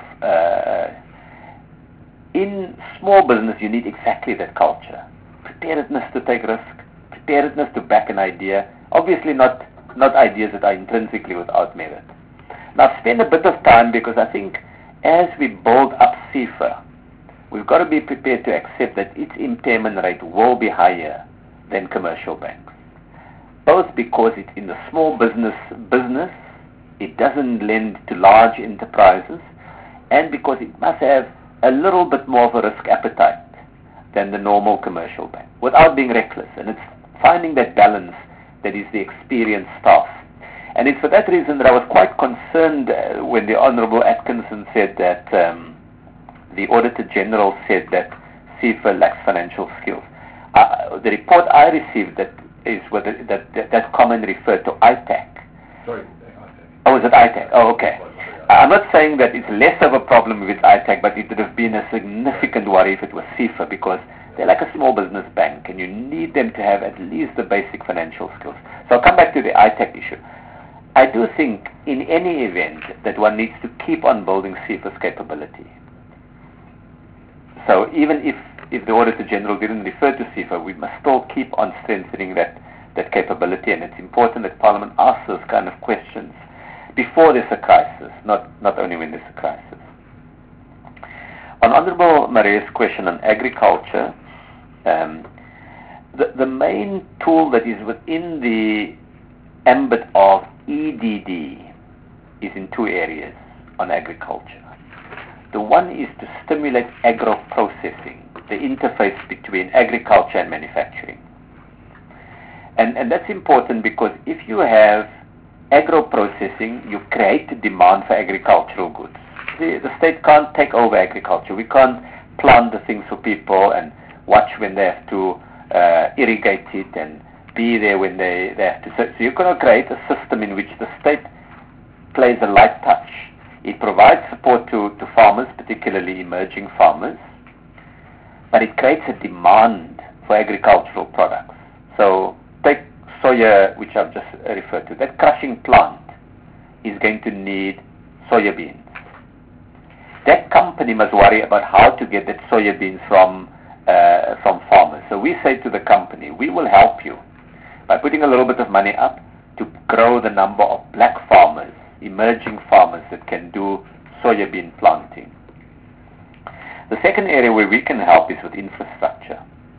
In small business, you need exactly that culture. Preparedness to take risk, preparedness to back an idea, obviously not ideas that are intrinsically without merit. Now, I've spent a bit of time because I think as we build up CIFA, we've got to be prepared to accept that its impairment rate will be higher than commercial banks. Both because it's in the small business, it doesn't lend to large enterprises, and because it must have a little bit more of a risk appetite than the normal commercial bank, without being reckless. And it's finding that balance that is the experienced staff. And it's for that reason that I was quite concerned when the Honourable Atkinson said that the Auditor General said that CIFA lacks financial skills. The report I received that comment referred to ITAC. Sorry, ITAC. Oh, is it ITAC? Oh, okay. I'm not saying that it's less of a problem with ITAC, but it would have been a significant worry if it was CIFA, because they're like a small business bank and you need them to have at least the basic financial skills. So I'll come back to the ITAC issue. I do think in any event that one needs to keep on building CIFA's capability. So even if the Auditor General didn't refer to CIFA, we must still keep on strengthening that capability, and it's important that Parliament asks those kind of questions before there's a crisis, not only when there's a crisis. On Honourable Maria's question on agriculture, the main tool that is within the ambit of EDD is in two areas on agriculture. The one is to stimulate agro-processing, the interface between agriculture and manufacturing. And that's important because if you have agro-processing, you create demand for agricultural goods. The state can't take over agriculture. We can't plant the things for people and watch when they have to irrigate it and be there when they have to. So you're going to create a system in which the state plays a light touch. It provides support to farmers, particularly emerging farmers, but it creates a demand for agricultural products. So take soya, which I've just referred to. That crushing plant is going to need soya beans. That company must worry about how to get that soya beans from farmers. So we say to the company, we will help you by putting a little bit of money up to grow the number of black farmers, emerging farmers that can do soya bean planting. The second area where we can help is with infrastructure.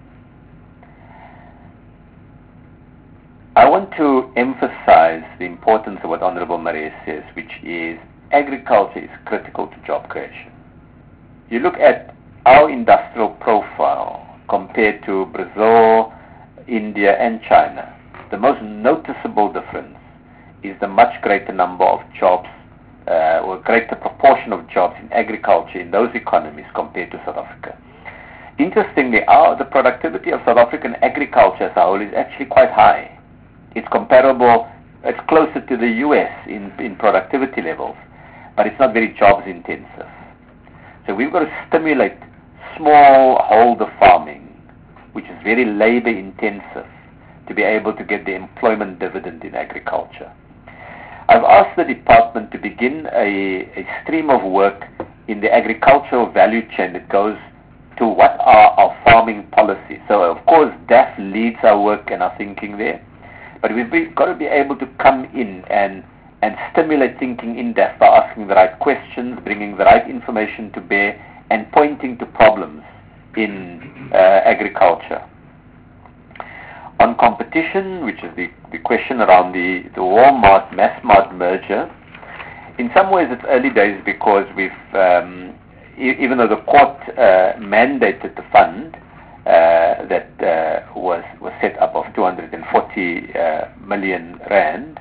I want to emphasize the importance of what Honorable Marais says, which is agriculture is critical to job creation. You look at our industrial profile compared to Brazil, India and China, the most noticeable difference is the much greater number of jobs or greater proportion of jobs in agriculture in those economies compared to South Africa. Interestingly, the productivity of South African agriculture as a whole is actually quite high. It's comparable, it's closer to the US in productivity levels, but it's not very jobs intensive. So we've got to stimulate smallholder farming, which is very labor intensive, to be able to get the employment dividend in agriculture. I've asked the department to begin a stream of work in the agricultural value chain that goes to what are our farming policies. So of course DAF leads our work and our thinking there, but we've got to be able to come in and stimulate thinking in DAF by asking the right questions, bringing the right information to bear, and pointing to problems in agriculture. On competition, which is the question around the Walmart Massmart merger, in some ways it's early days because we've, even though the court mandated the fund that was set up of 240 million rand,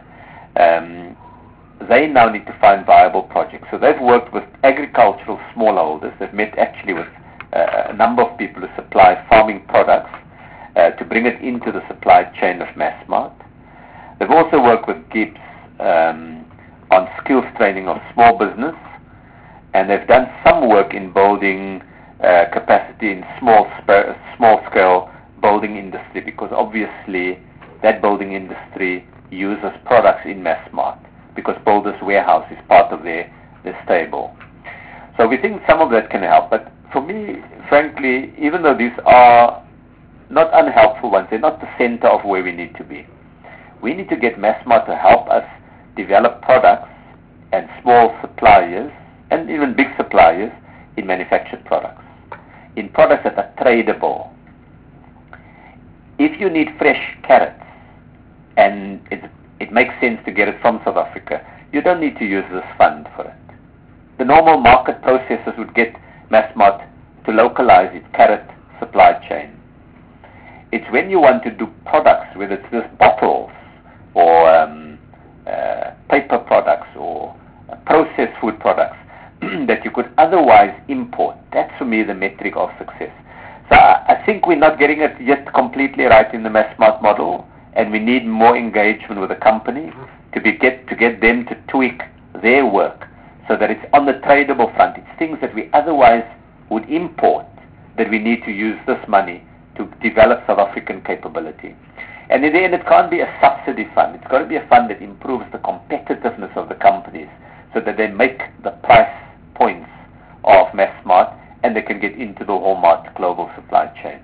they now need to find viable projects. So they've worked with agricultural smallholders. They've met actually with a number of people who supply farming products to bring it into the supply chain of Massmart. They've also worked with GIBS on skills training of small business, and they've done some work in building capacity in small-scale building industry, because obviously that building industry uses products in Massmart, because Builders Warehouse is part of their stable. So we think some of that can help, but for me, frankly, even though these are not unhelpful ones, they're not the center of where we need to be. We need to get Massmart to help us develop products and small suppliers, and even big suppliers, in manufactured products, in products that are tradable. If you need fresh carrots, and it makes sense to get it from South Africa, you don't need to use this fund for it. The normal market processors would get Massmart to localize its carrot supply chain. It's when you want to do products, whether it's just bottles or paper products or processed food products that you could otherwise import. That's for me the metric of success. So I think we're not getting it yet completely right in the Massmart model, and we need more engagement with the company to get them to tweak their work so that it's on the tradable front. It's things that we otherwise would import that we need to use this money to develop South African capability. And in the end, it can't be a subsidy fund. It's got to be a fund that improves the competitiveness of the companies so that they make the price points of Massmart and they can get into the Walmart global supply chain.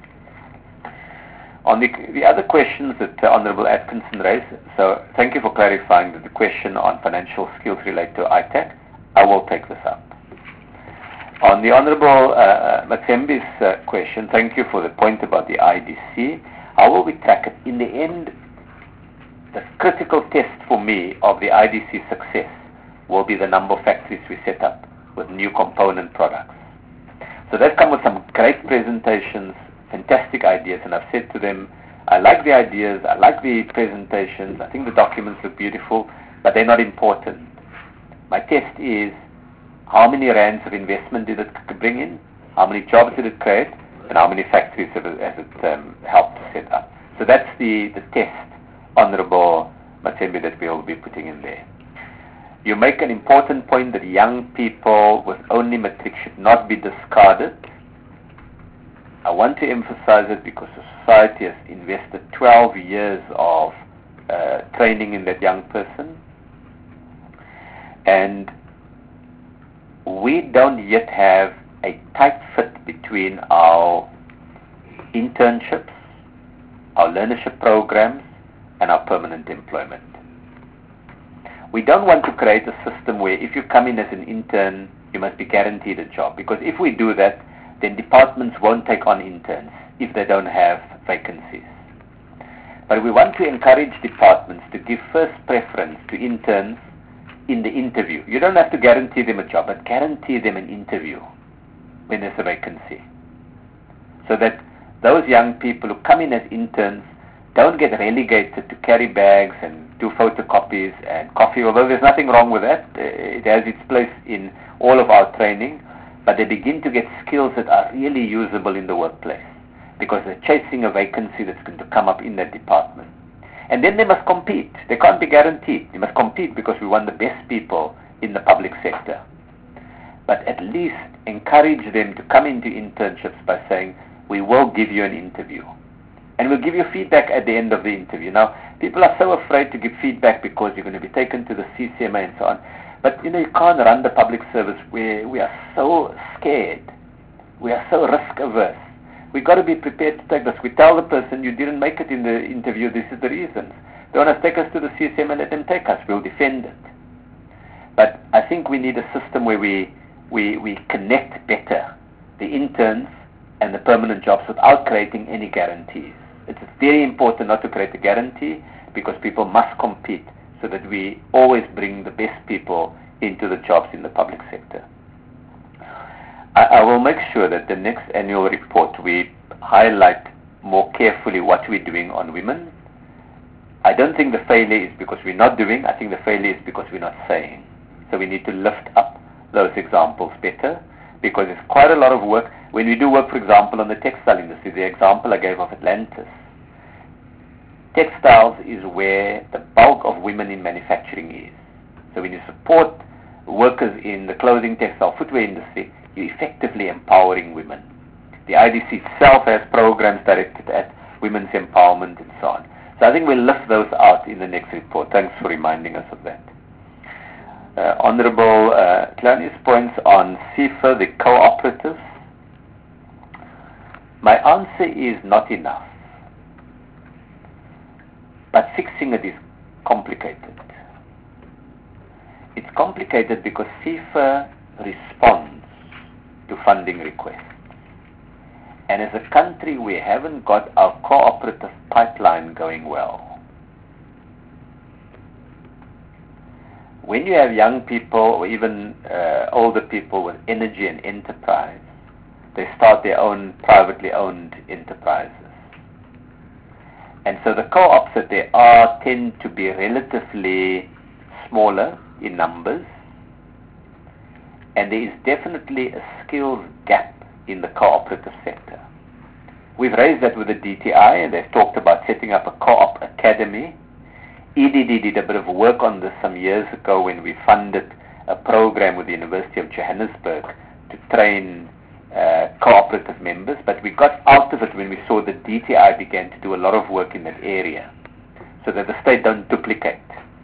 On the other questions that Honorable Atkinson raised, so thank you for clarifying that the question on financial skills related to ITAC. I will take this up. On the Honorable Matsembi's question, thank you for the point about the IDC. How will we track it? In the end, the critical test for me of the IDC success will be the number of factories we set up with new component products. So they've come with some great presentations, fantastic ideas, and I've said to them, I like the ideas, I like the presentations, I think the documents look beautiful, but they're not important. My test is, how many rands of investment did it bring in? how many jobs did it create, and how many factories has it helped to set up. So that's the test, Honourable Matsembe, that we will be putting in there. You make an important point that young people with only matric should not be discarded. I want to emphasize it because the society has invested 12 years of training in that young person, and we don't yet have a tight fit between our internships, our learnership programs, and our permanent employment. We don't want to create a system where if you come in as an intern, you must be guaranteed a job, because if we do that, then departments won't take on interns if they don't have vacancies. But we want to encourage departments to give first preference to interns in the interview. You don't have to guarantee them a job, but guarantee them an interview when there's a vacancy. So that those young people who come in as interns don't get relegated to carry bags and do photocopies and coffee, although there's nothing wrong with that. It has its place in all of our training, but they begin to get skills that are really usable in the workplace because they're chasing a vacancy that's going to come up in that department. And then they must compete. They can't be guaranteed. They must compete because we want the best people in the public sector. But at least encourage them to come into internships by saying, we will give you an interview. And we'll give you feedback at the end of the interview. Now, people are so afraid to give feedback because you're going to be taken to the CCMA and so on. But, you can't run the public service where we are so scared. We are so risk averse. We've got to be prepared to take this. We tell the person, you didn't make it in the interview, this is the reasons. They want to take us to the CCMA and let them take us. We'll defend it. But I think we need a system where we connect better the interns and the permanent jobs without creating any guarantees. It's very important not to create a guarantee because people must compete so that we always bring the best people into the jobs in the public sector. I will make sure that the next annual report we highlight more carefully what we're doing on women. I don't think the failure is because we're not doing, I think the failure is because we're not saying. So we need to lift up those examples better because there's quite a lot of work. When we do work, for example, on the textile industry, the example I gave of Atlantis, textiles is where the bulk of women in manufacturing is. So when you support workers in the clothing, textile, footwear industry, you're effectively empowering women. The IDC itself has programs directed at women's empowerment and so on. So I think we'll lift those out in the next report. Thanks for reminding us of that. Honourable Kleinius points on CIFA, the cooperatives. My answer is not enough. But fixing it is complicated. It's complicated because FIFA responds to funding requests. And as a country, we haven't got our cooperative pipeline going well. When you have young people or even older people with energy and enterprise, they start their own privately owned enterprises. And so the co-ops that there are tend to be relatively smaller in numbers, and there is definitely a skills gap in the cooperative sector. We've raised that with the DTI, and they've talked about setting up a co-op academy. EDD did a bit of work on this some years ago when we funded a program with the University of Johannesburg to train cooperative members, but we got out of it when we saw the DTI began to do a lot of work in that area so that the state don't duplicate.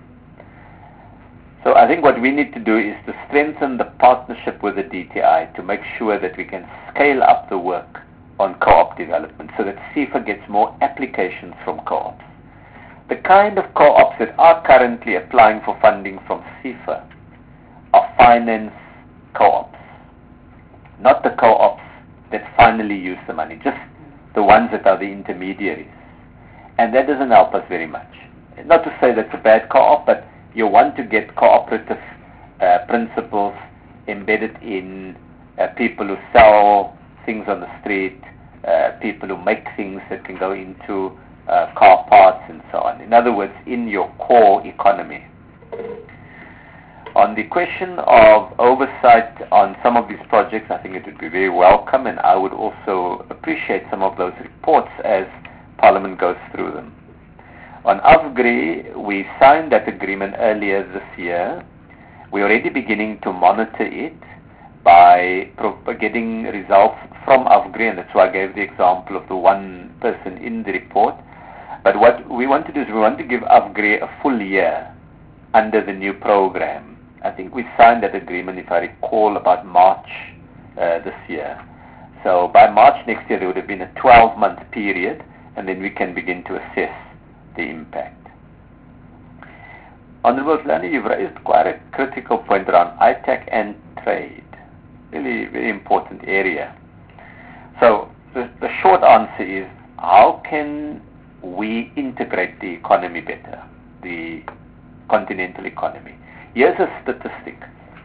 So I think what we need to do is to strengthen the partnership with the DTI to make sure that we can scale up the work on co-op development so that CIFA gets more applications from co-ops. The kind of co-ops that are currently applying for funding from CIFA are finance co-ops, not the co-ops that finally use the money, just the ones that are the intermediaries. And that doesn't help us very much. Not to say that's a bad co-op, but you want to get cooperative principles embedded in people who sell things on the street, people who make things that can go into car parts and so on. In other words, in your core economy. On the question of oversight on some of these projects, I think it would be very welcome, and I would also appreciate some of those reports as Parliament goes through them. On AFGRI, we signed that agreement earlier this year. We're already beginning to monitor it by getting results from AFGRI, and that's why I gave the example of the one person in the report. But what we want to do is we want to give AFGRI a full year under the new program. I think we signed that agreement, if I recall, about March this year. So by March next year, there would have been a 12-month period, and then we can begin to assess the impact. Honourable Zlani, you've raised quite a critical point around ITAC and trade. Really very important area. So the short answer is, how can we integrate the economy better, the continental economy? Here's a statistic.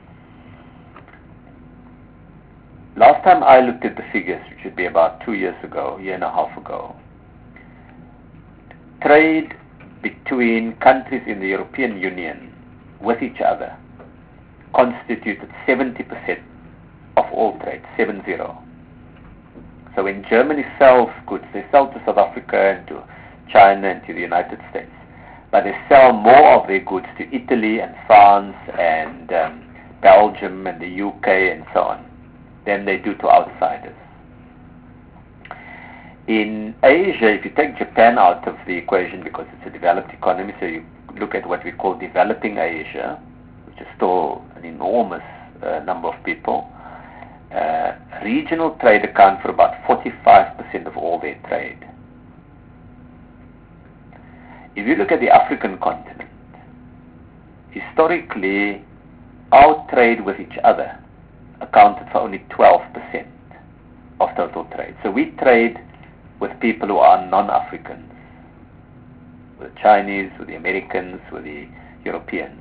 Last time I looked at the figures, which would be about 2 years ago, year and a half ago, trade between countries in the European Union with each other constituted 70% of all trade, 70. So when Germany sells goods, they sell to South Africa and to China and to the United States, but they sell more of their goods to Italy and France and Belgium and the UK and so on than they do to outsiders. In Asia, if you take Japan out of the equation because it's a developed economy, so you look at what we call developing Asia, which is still an enormous number of people, regional trade accounts for about 45% of all their trade. If you look at the African continent, historically, our trade with each other accounted for only 12% of total trade. So we trade with people who are non-Africans, with the Chinese, with the Americans, with the Europeans.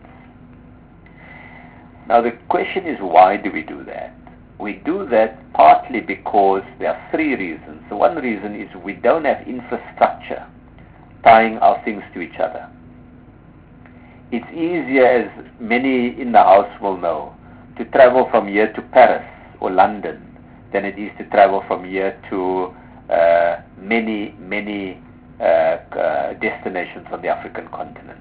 Now the question is, why do we do that? We do that partly because there are three reasons. So one reason is we don't have infrastructure tying our things to each other. It's easier, as many in the House will know, to travel from here to Paris or London than it is to travel from here to many destinations on the African continent.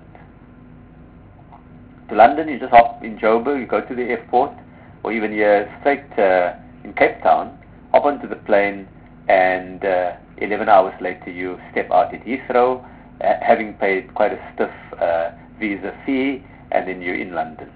To London, you just hop in Joburg, you go to the airport, or even here straight in Cape Town, hop onto the plane, and 11 hours later you step out at Heathrow, having paid quite a stiff visa fee, and then you're in London.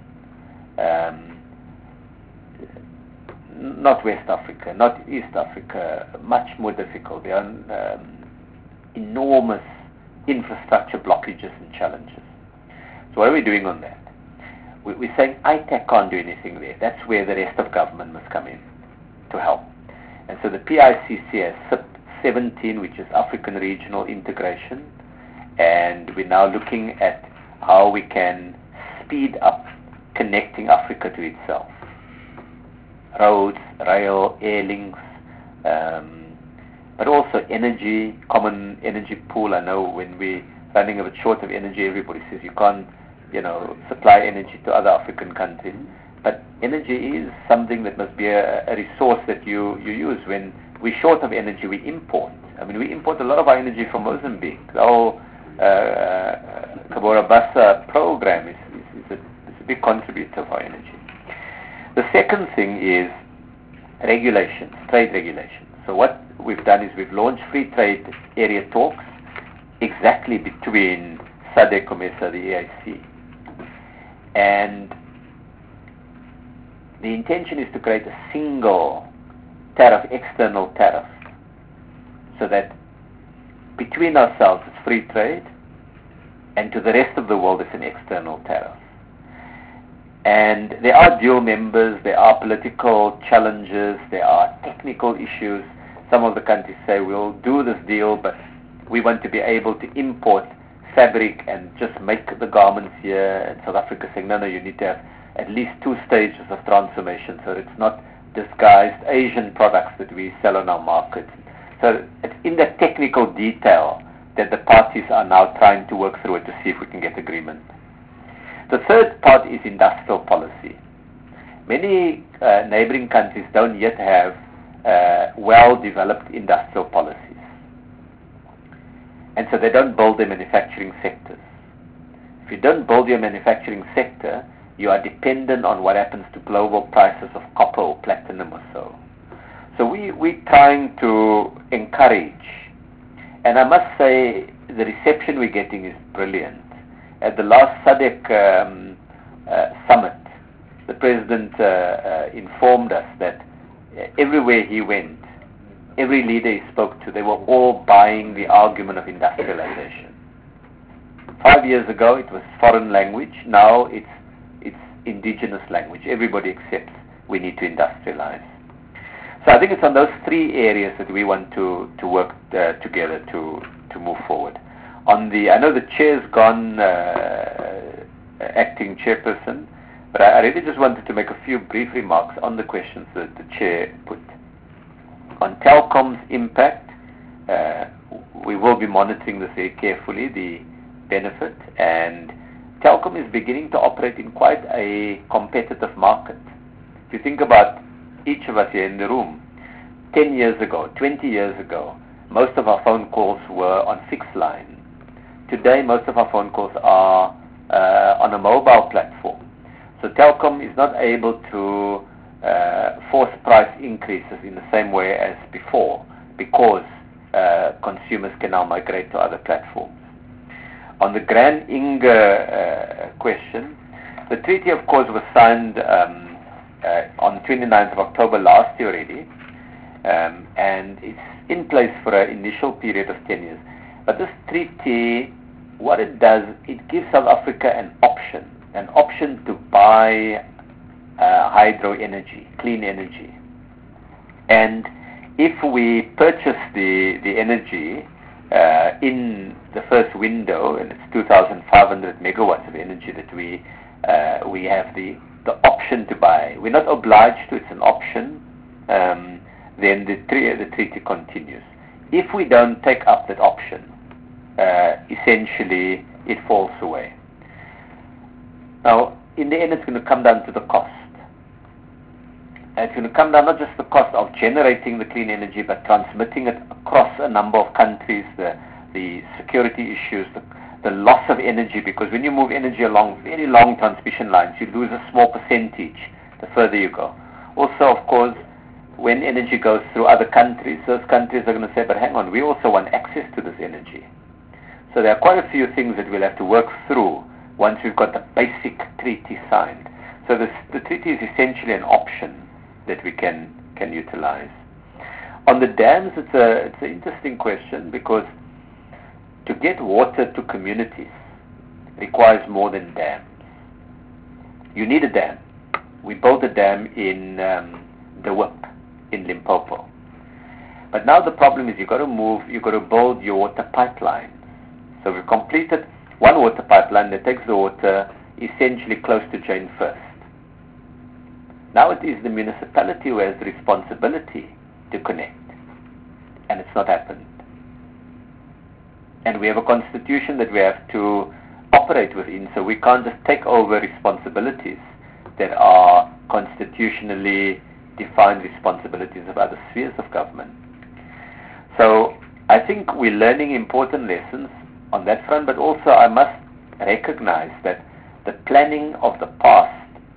Not West Africa, not East Africa, much more difficult. There are enormous infrastructure blockages and challenges. So what are we doing on that? We're saying ITAC can't do anything there. That's where the rest of government must come in to help. And so the PICC has SIP 17, which is African Regional Integration, and we're now looking at how we can speed up connecting Africa to itself. Roads, rail, air links, but also energy, common energy pool. I know when we're running a bit short of energy, everybody says you can't, supply energy to other African countries. But energy is something that must be a resource that you use. When we're short of energy, we import. I mean, we import a lot of our energy from Mozambique. The whole Cabora Bassa program is a big contributor of our energy. The second thing is regulations, trade regulations. So what we've done is we've launched free trade area talks exactly between SADC, COMESA, the AIC. And the intention is to create a single tariff, external tariff, so that between ourselves it's free trade, and to the rest of the world it's an external tariff. And there are dual members, there are political challenges, there are technical issues. Some of the countries say we'll do this deal, but we want to be able to import fabric and just make the garments here. And South Africa saying, no, you need to have at least 2 stages of transformation, so it's not disguised Asian products that we sell on our markets. So it's in the technical detail that the parties are now trying to work through it to see if we can get agreement. The third part is industrial policy. Many neighboring countries don't yet have well-developed industrial policies. And so they don't build their manufacturing sectors. If you don't build your manufacturing sector, you are dependent on what happens to global prices of copper or platinum or so. So we're trying to encourage. And I must say, the reception we're getting is brilliant. At the last SADC summit, the President informed us that everywhere he went, every leader he spoke to, they were all buying the argument of industrialization. 5 years ago, it was foreign language. Now it's indigenous language. Everybody accepts we need to industrialize. So I think it's on those three areas that we want to work together to move forward. I know the chair's gone, acting chairperson, but I really just wanted to make a few brief remarks on the questions that the chair put. On Telkom's impact, we will be monitoring this very carefully, the benefit, and Telkom is beginning to operate in quite a competitive market. If you think about each of us here in the room, 10 years ago, 20 years ago, most of our phone calls were on fixed line. Today, most of our phone calls are on a mobile platform. So Telkom is not able to force price increases in the same way as before because consumers can now migrate to other platforms. On the Grand Inga question, the treaty, of course, was signed on the 29th of October last year already, and it's in place for an initial period of 10 years. But this treaty, what it does, it gives South Africa an option to buy hydro energy, clean energy. And if we purchase the energy in the first window, and it's 2,500 megawatts of energy that we have the option to buy. We're not obliged to, it's an option, then the treaty continues. If we don't take up that option, essentially it falls away. Now, in the end, it's going to come down to the cost. It's going to come down not just the cost of generating the clean energy, but transmitting it across a number of countries, the security issues, the loss of energy, because when you move energy along very long transmission lines, you lose a small percentage the further you go. Also, of course, when energy goes through other countries, those countries are going to say, but hang on, we also want access to this energy. So there are quite a few things that we'll have to work through once we've got the basic treaty signed. So the treaty is essentially an option that we can utilize. On the dams, it's an interesting question because to get water to communities requires more than dams. You need a dam. We built a dam in De Hoop in Limpopo. But now the problem is you've got to build your water pipelines. So we've completed one water pipeline that takes the water essentially close to Jane First. Now it is the municipality who has the responsibility to connect. And it's not happened. And we have a constitution that we have to operate within, so we can't just take over responsibilities that are constitutionally defined responsibilities of other spheres of government. So I think we're learning important lessons on that front, but also I must recognize that the planning of the past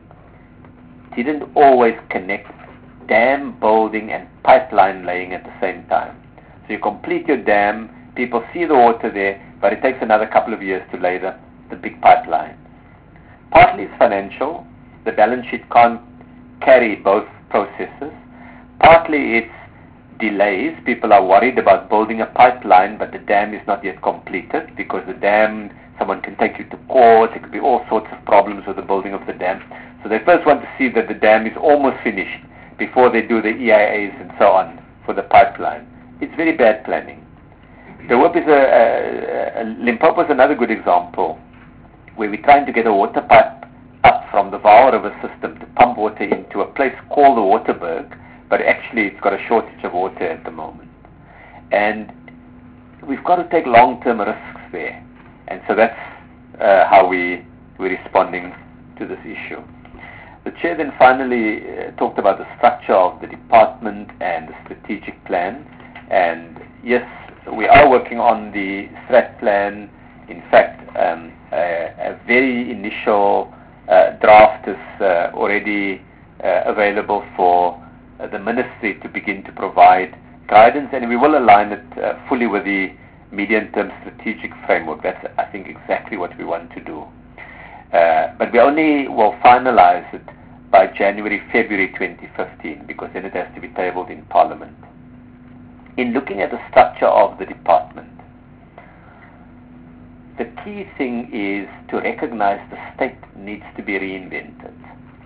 didn't always connect dam building and pipeline laying at the same time. So you complete your dam, people see the water there, but it takes another couple of years to lay the big pipeline. Partly it's financial. The balance sheet can't carry both processes. Partly it's delays. People are worried about building a pipeline, but the dam is not yet completed because the dam, someone can take you to court. There could be all sorts of problems with the building of the dam. So they first want to see that the dam is almost finished before they do the EIAs and so on for the pipeline. It's very bad planning. The Hoop is Limpopo is another good example where we're trying to get a water pipe up from the Vaal River system to pump water into a place called the Waterberg, but actually it's got a shortage of water at the moment. And we've got to take long-term risks there. And so that's how we we're responding to this issue. The Chair then finally talked about the structure of the department and the strategic plan. And yes, we are working on the strat plan. In fact, a very initial draft is already available for the Ministry to begin to provide guidance, and we will align it fully with the medium-term strategic framework. That's, I think, exactly what we want to do. But we only will finalize it by January, February 2015, because then it has to be tabled in Parliament. In looking at the structure of the department, the key thing is to recognize the state needs to be reinvented.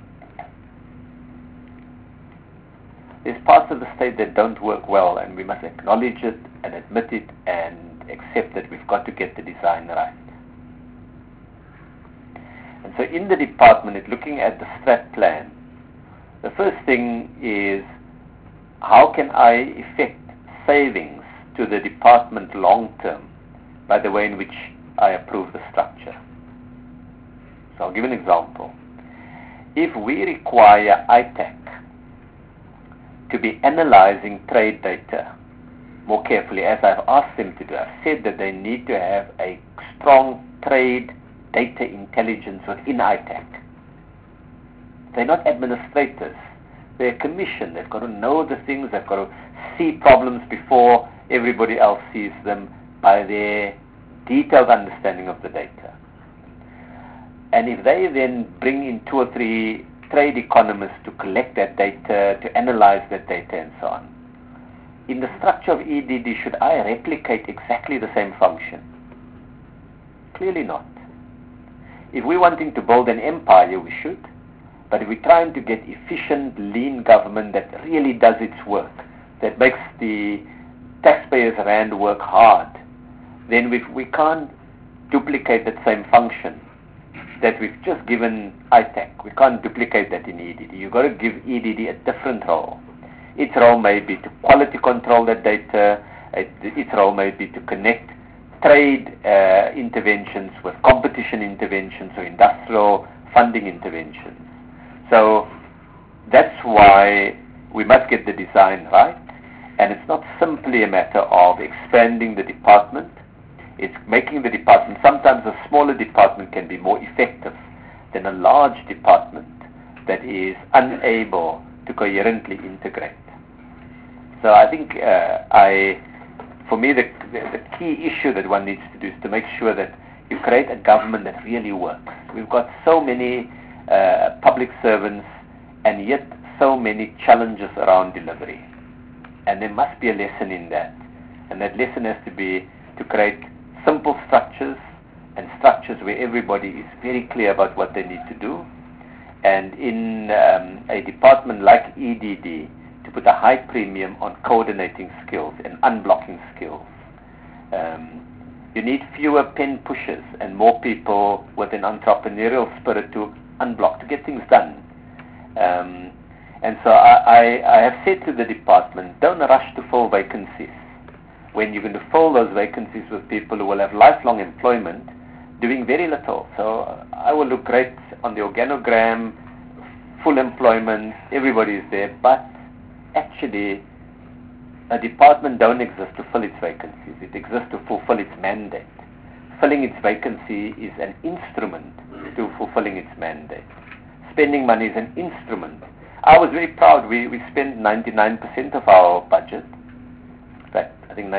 There's parts of the state that don't work well, and we must acknowledge it and admit it and accept that we've got to get the design right. And so in the department, it's looking at the strat plan. The first thing is, how can I effect savings to the department long term by the way in which I approve the structure? So I'll give an example. If we require ITAC to be analyzing trade data more carefully, as I've asked them to do, I've said that they need to have a strong trade data intelligence within ITAC. They're not administrators. They're a commission. They've got to know the things. They've got to see problems before everybody else sees them by their detailed understanding of the data. And if they then bring in 2 or 3 trade economists to collect that data, to analyze that data and so on, in the structure of EDD, should I replicate exactly the same function? Clearly not. If we're wanting to build an empire, we should. But if we're trying to get efficient, lean government that really does its work, that makes the taxpayers' rand work hard, then we can't duplicate that same function that we've just given ITAC. We can't duplicate that in EDD. You've got to give EDD a different role. Its role may be to quality control that data. Its role may be to connect trade interventions with competition interventions or industrial funding interventions. So that's why we must get the design right. And it's not simply a matter of expanding the department. It's making the department, sometimes a smaller department can be more effective than a large department that is unable to coherently integrate. So I think for me, the key issue that one needs to do is to make sure that you create a government that really works. We've got so many public servants and yet so many challenges around delivery. And there must be a lesson in that. And that lesson has to be to create simple structures and structures where everybody is very clear about what they need to do. And in a department like EDD, to put a high premium on coordinating skills and unblocking skills. You need fewer pen pushers and more people with an entrepreneurial spirit to unblock, to get things done. And so I have said to the department, don't rush to fill vacancies when you're going to fill those vacancies with people who will have lifelong employment doing very little. So I will look great on the organogram, full employment, everybody is there, but actually a department don't exist to fill its vacancies. It exists to fulfill its mandate. Filling its vacancy is an instrument to fulfilling its mandate. Spending money is an instrument. I was very proud. We spent 99% of our budget. In fact, I think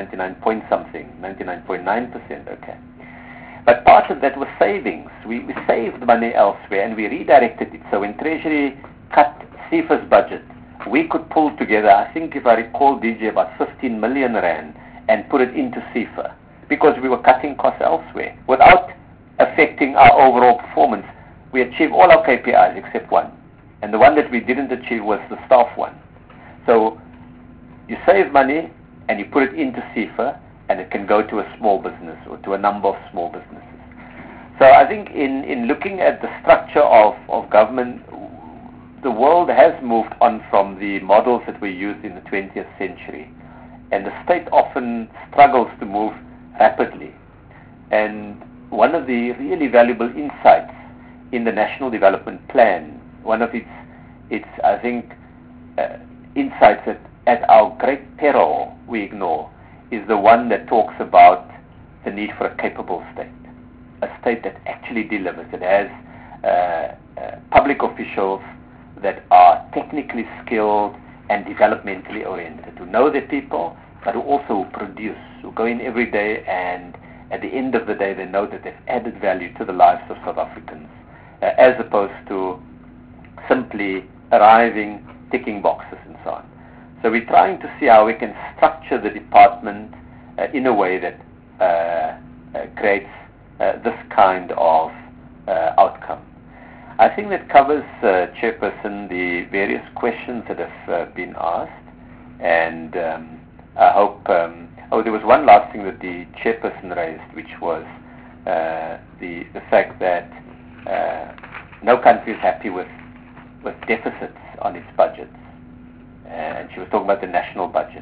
99.9%, okay. But part of that was savings. We saved money elsewhere and we redirected it. So when Treasury cut CIFA's budget, we could pull together, I think if I recall, DJ, about 15 million rand and put it into CIFA because we were cutting costs elsewhere without affecting our overall performance. We achieved all our KPIs except one. And the one that we didn't achieve was the staff one. So you save money and you put it into CIFA and it can go to a small business or to a number of small businesses. So I think in looking at the structure of government, the world has moved on from the models that were used in the 20th century. And the state often struggles to move rapidly. And one of the really valuable insights in the National Development Plan, one of its I think, insights that at our great peril we ignore is the one that talks about the need for a capable state, a state that actually delivers, that has public officials that are technically skilled and developmentally oriented, who know their people, but who also produce, who go in every day, and at the end of the day they know that they've added value to the lives of South Africans, as opposed to simply arriving, ticking boxes and so on. So we're trying to see how we can structure the department in a way that creates this kind of outcome. I think that covers, Chairperson, the various questions that have been asked, and I hope... there was one last thing that the Chairperson raised, which was the fact that no country is happy with deficits on its budgets, and she was talking about the national budget.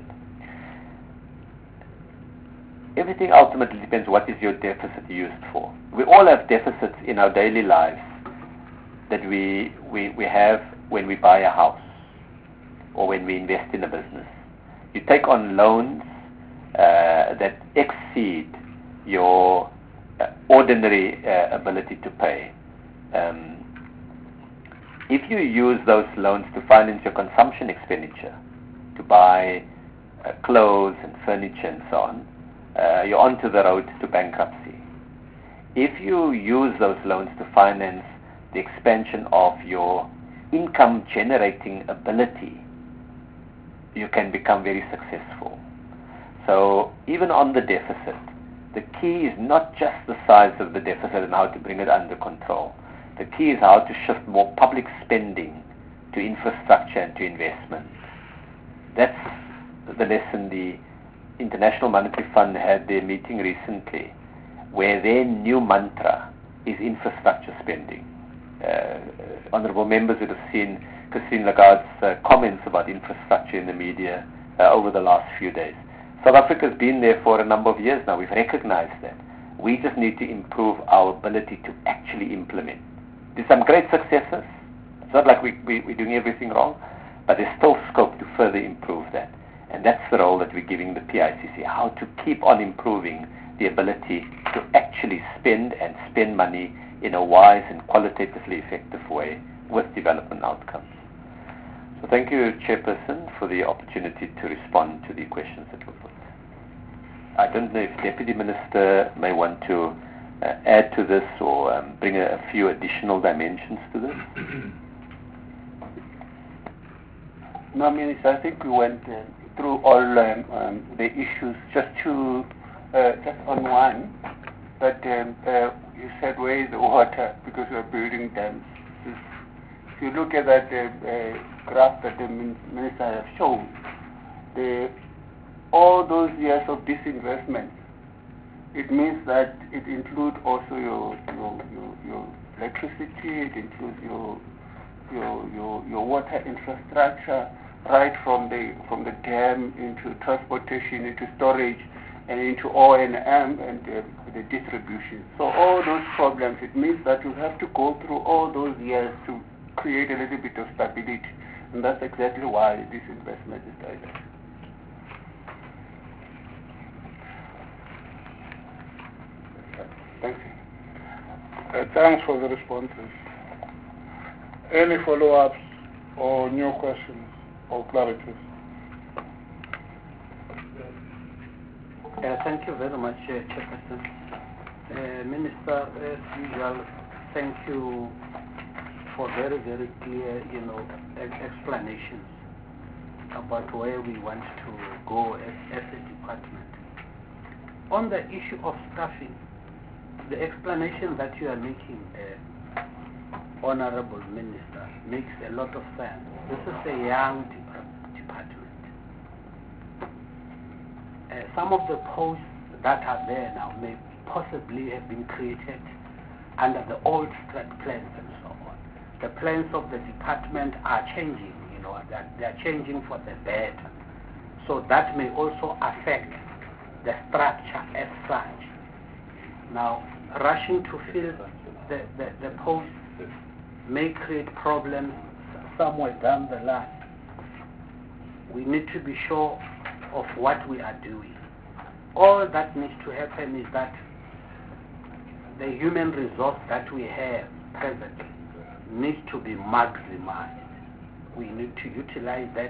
Everything ultimately depends what is your deficit used for. We all have deficits in our daily lives that we have when we buy a house or when we invest in a business. You take on loans that exceed your ordinary ability to pay. If you use those loans to finance your consumption expenditure, to buy clothes and furniture and so on, you're onto the road to bankruptcy. If you use those loans to finance the expansion of your income-generating ability, you can become very successful. So even on the deficit, the key is not just the size of the deficit and how to bring it under control. The key is how to shift more public spending to infrastructure and to investment. That's the lesson the International Monetary Fund had their meeting recently, where their new mantra is infrastructure spending. Honourable members would have seen Christine Lagarde's comments about infrastructure in the media over the last few days. South Africa's been there for a number of years now. We've recognized that. We just need to improve our ability to actually implement. There's some great successes. It's not like we're doing everything wrong, but there's still scope to further improve that. And that's the role that we're giving the PICC, how to keep on improving the ability to actually spend money in a wise and qualitatively effective way with development outcomes. So thank you, Chairperson, for the opportunity to respond to the questions that were put. I don't know if Deputy Minister may want to add to this or bring a few additional dimensions to this. No, Minister, I think we went through all the issues. Just on one, that you said where is the water because we are building dams. If you look at that graph that the Minister has shown, all those years of disinvestment, it means that it includes also your electricity, it includes your water infrastructure, right from the dam into transportation, into storage, and into O&M and the distribution. So all those problems, it means that you have to go through all those years to create a little bit of stability, and that's exactly why this investment is there. Thank you. Thanks for the responses. Any follow-ups or new questions or clarities? Thank you very much, Chairperson. Minister, as usual, thank you for very, very clear, explanations about where we want to go as a department. On the issue of staffing, the explanation that you are making, Honorable Minister, makes a lot of sense. This is a young department. Some of the posts that are there now may possibly have been created under the old strat plans and so on. The plans of the department are changing, they are changing for the better. So that may also affect the structure as such. Now, rushing to fill the post may create problems somewhere down the line. We need to be sure of what we are doing. All that needs to happen is that the human resource that we have presently needs to be maximized. We need to utilize that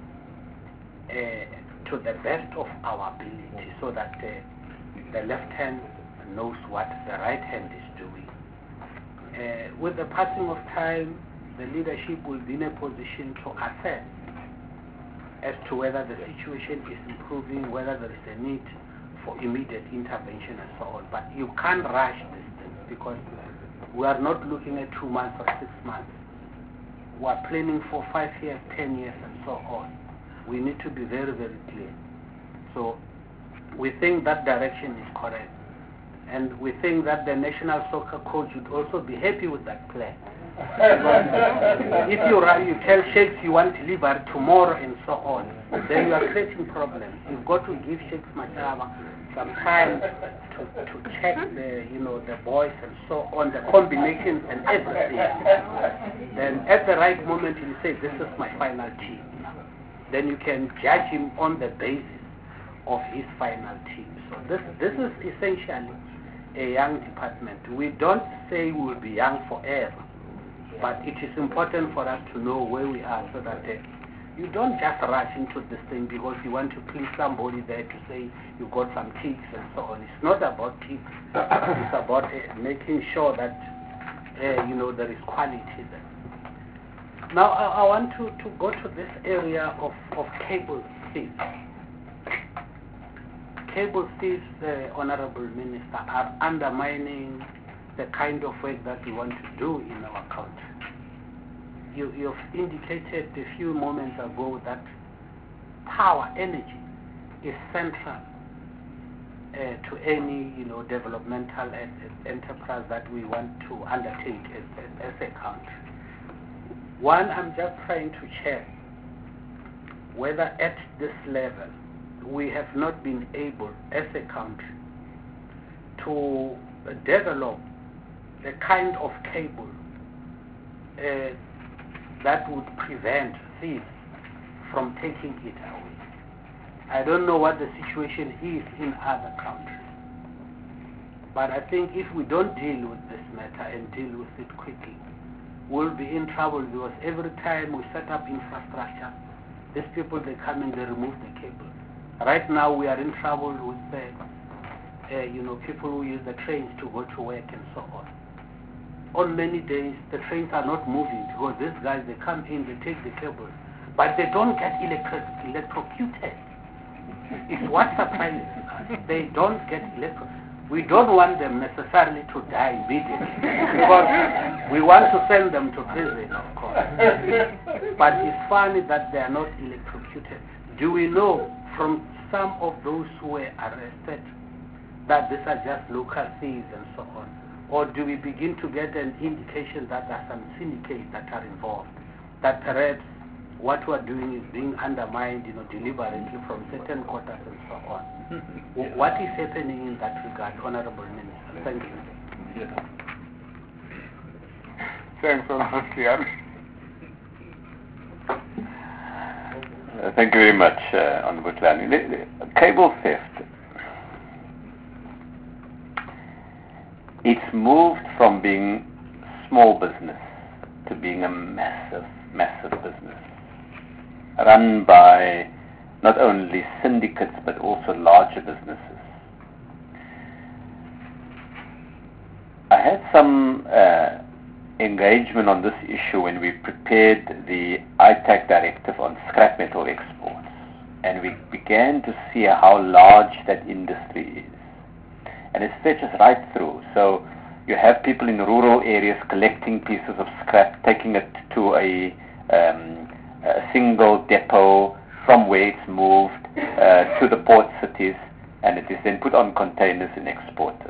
to the best of our ability so that the left hand knows what the right hand is doing. With the passing of time, the leadership will be in a position to assess as to whether the situation is improving, whether there is a need for immediate intervention and so on. But you can't rush this thing because we are not looking at 2 months or 6 months. We are planning for 5 years, 10 years and so on. We need to be very, very clear. So we think that direction is correct. And we think that the National Soccer Coach would also be happy with that plan. If you tell Shakes you want delivery tomorrow and so on, then you are creating problems. You've got to give Shakes Machaba some time to check the boys and so on, the combinations and everything. Then at the right moment he'll say, this is my final team. Then you can judge him on the basis of his final team. So this is essentially a young department. We don't say we will be young forever, but it is important for us to know where we are so that you don't just rush into this thing because you want to please somebody there to say you got some ticks and so on. It's not about ticks. It's about making sure that there is quality there. Now I want to go to this area of cable thieves. Cable thieves, Honorable Minister, are undermining the kind of work that we want to do in our country. You've indicated a few moments ago that power, energy, is central to any developmental enterprise that we want to undertake as a country. One, I'm just trying to check whether at this level we have not been able as a country to develop the kind of cable that would prevent thieves from taking it away. I don't know what the situation is in other countries, but I think if we don't deal with this matter and deal with it quickly, we'll be in trouble because every time we set up infrastructure, these people, they come and they remove the cable. Right now we are in trouble with people who use the trains to go to work and so on. On many days, the trains are not moving because these guys, they come in, they take the cables, but they don't get electrocuted. It's what surprises us. They don't get electrocuted. We don't want them necessarily to die immediately because we want to send them to prison, of course. But it's funny that they are not electrocuted. Do we know from some of those who were arrested that these are just local thieves and so on? Or do we begin to get an indication that there are some syndicates that are involved, that perhaps what we are doing is being undermined deliberately from certain quarters and so on? What is happening in that regard, Honorable Minister? Thank you. Yeah. Thanks, Honorable Chair. Thank you very much, Honorable Chair. Cable theft. It's moved from being small business to being a massive, massive business, run by not only syndicates but also larger businesses. I had some engagement on this issue when we prepared the ITAC directive on scrap metal exports, and we began to see how large that industry is. And it stretches right through. So you have people in rural areas collecting pieces of scrap, taking it to a single depot from where it's moved to the port cities, and it is then put on containers and exported.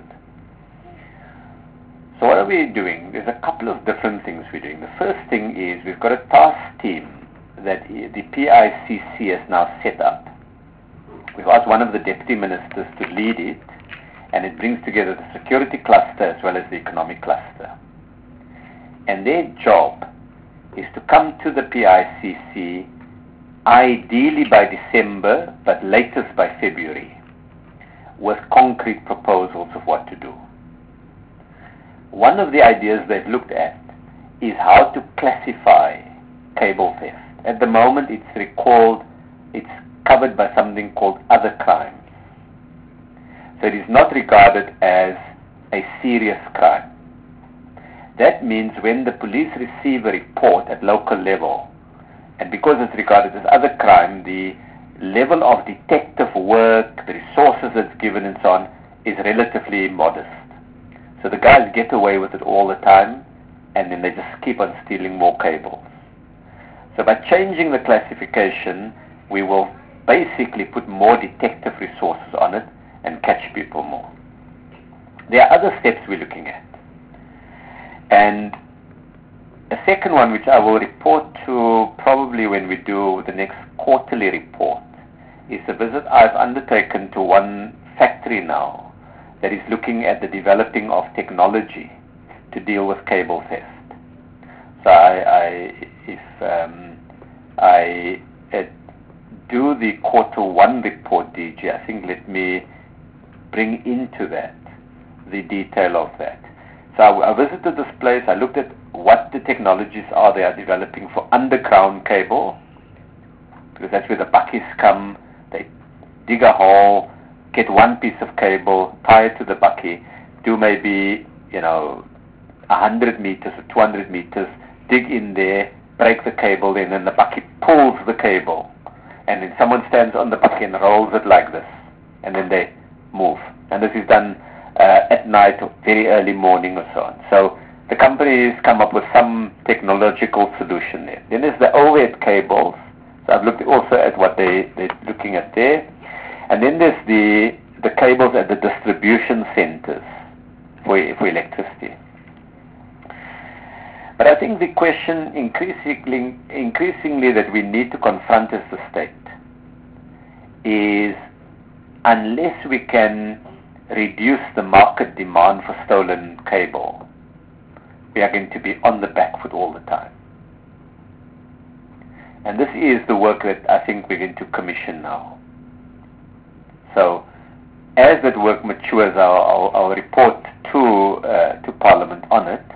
So what are we doing? There's a couple of different things we're doing. The first thing is we've got a task team that the PICC has now set up. We've asked one of the deputy ministers to lead it, and it brings together the security cluster as well as the economic cluster. and their job is to come to the PICC ideally by December, but latest by February, with concrete proposals of what to do. One of the ideas they've looked at is how to classify cable theft. At the moment it's covered by something called other crimes. So it is not regarded as a serious crime. That means when the police receive a report at local level, and because it's regarded as other crime, the level of detective work, the resources that's given and so on, is relatively modest. So the guys get away with it all the time, and then they just keep on stealing more cables. So by changing the classification, we will basically put more detective resources on it and catch people more. There are other steps we're looking at. And a second one, which I will report to probably when we do the next quarterly report, is a visit I've undertaken to one factory now that is looking at the developing of technology to deal with cable theft. So if I do the quarter one report, DG, I think let me bring into that the detail of that. So I visited this place, I looked at what the technologies are they are developing for underground cable, because that's where the buckies come. They dig a hole, get one piece of cable, tie it to the bucky, do maybe 100 meters or 200 meters, dig in there, break the cable in, and the bucky pulls the cable, and then someone stands on the bucky and rolls it like this, and then they move. And this is done at night or very early morning or so on. So the company has come up with some technological solution there. Then there's the overhead cables. So I've looked also at what they're looking at there. And then there's the cables at the distribution centers for electricity. But I think the question increasingly that we need to confront as the state is, unless we can reduce the market demand for stolen cable, we are going to be on the back foot all the time. And this is the work that I think we're going to commission now. So as that work matures, I'll report to Parliament on it.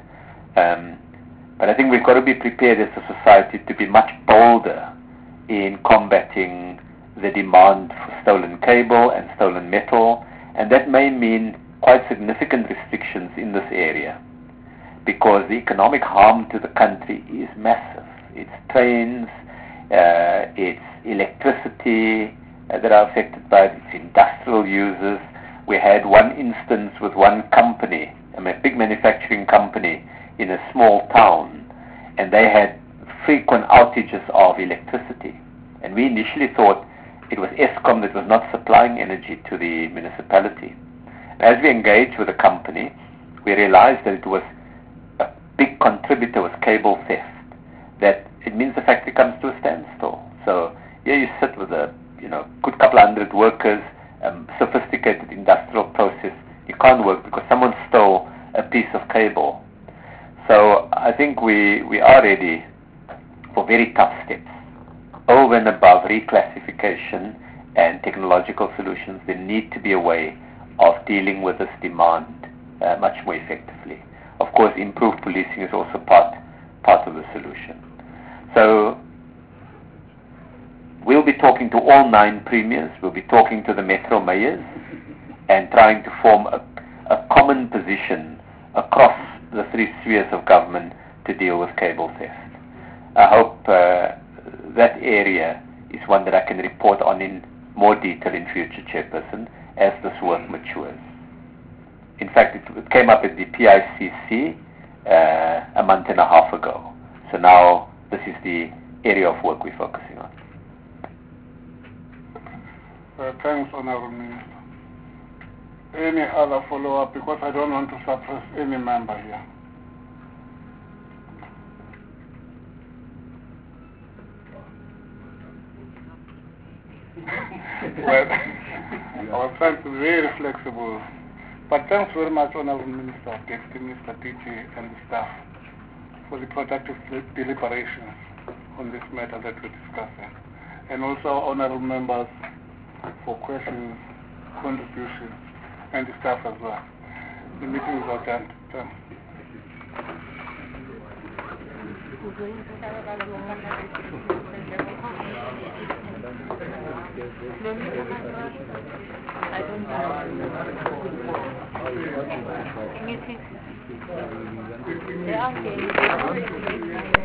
But I think we've got to be prepared as a society to be much bolder in combating the demand for stolen cable and stolen metal, and that may mean quite significant restrictions in this area, because the economic harm to the country is massive. It's trains, it's electricity that are affected by it, it's industrial users. We had one instance with one company, a big manufacturing company in a small town, and they had frequent outages of electricity. And we initially thought it was Eskom that was not supplying energy to the municipality. As we engaged with the company, we realized that it was a big contributor was cable theft, that it means the factory comes to a standstill. So here you sit with a good couple hundred workers, sophisticated industrial process. You can't work because someone stole a piece of cable. So I think we are ready for very tough steps. Over and above reclassification and technological solutions, there need to be a way of dealing with this demand much more effectively. Of course, improved policing is also part of the solution. So we'll be talking to all 9 premiers, we'll be talking to the metro mayors, and trying to form a common position across the 3 spheres of government to deal with cable theft. I hope that area is one that I can report on in more detail in future, Chairperson, as this work matures. In fact, it came up at the PICC a month and a half ago. So now this is the area of work we're focusing on. Thanks, Honorable Minister. Any other follow-up, because I don't want to suppress any member here. Well, I was trying to be very flexible. But thanks very much, Honorable Minister, Deputy Minister DG, and the staff for the productive deliberations on this matter that we're discussing. And also honorable members for questions, contributions, and the staff as well. The meeting is adjourned. I don't know.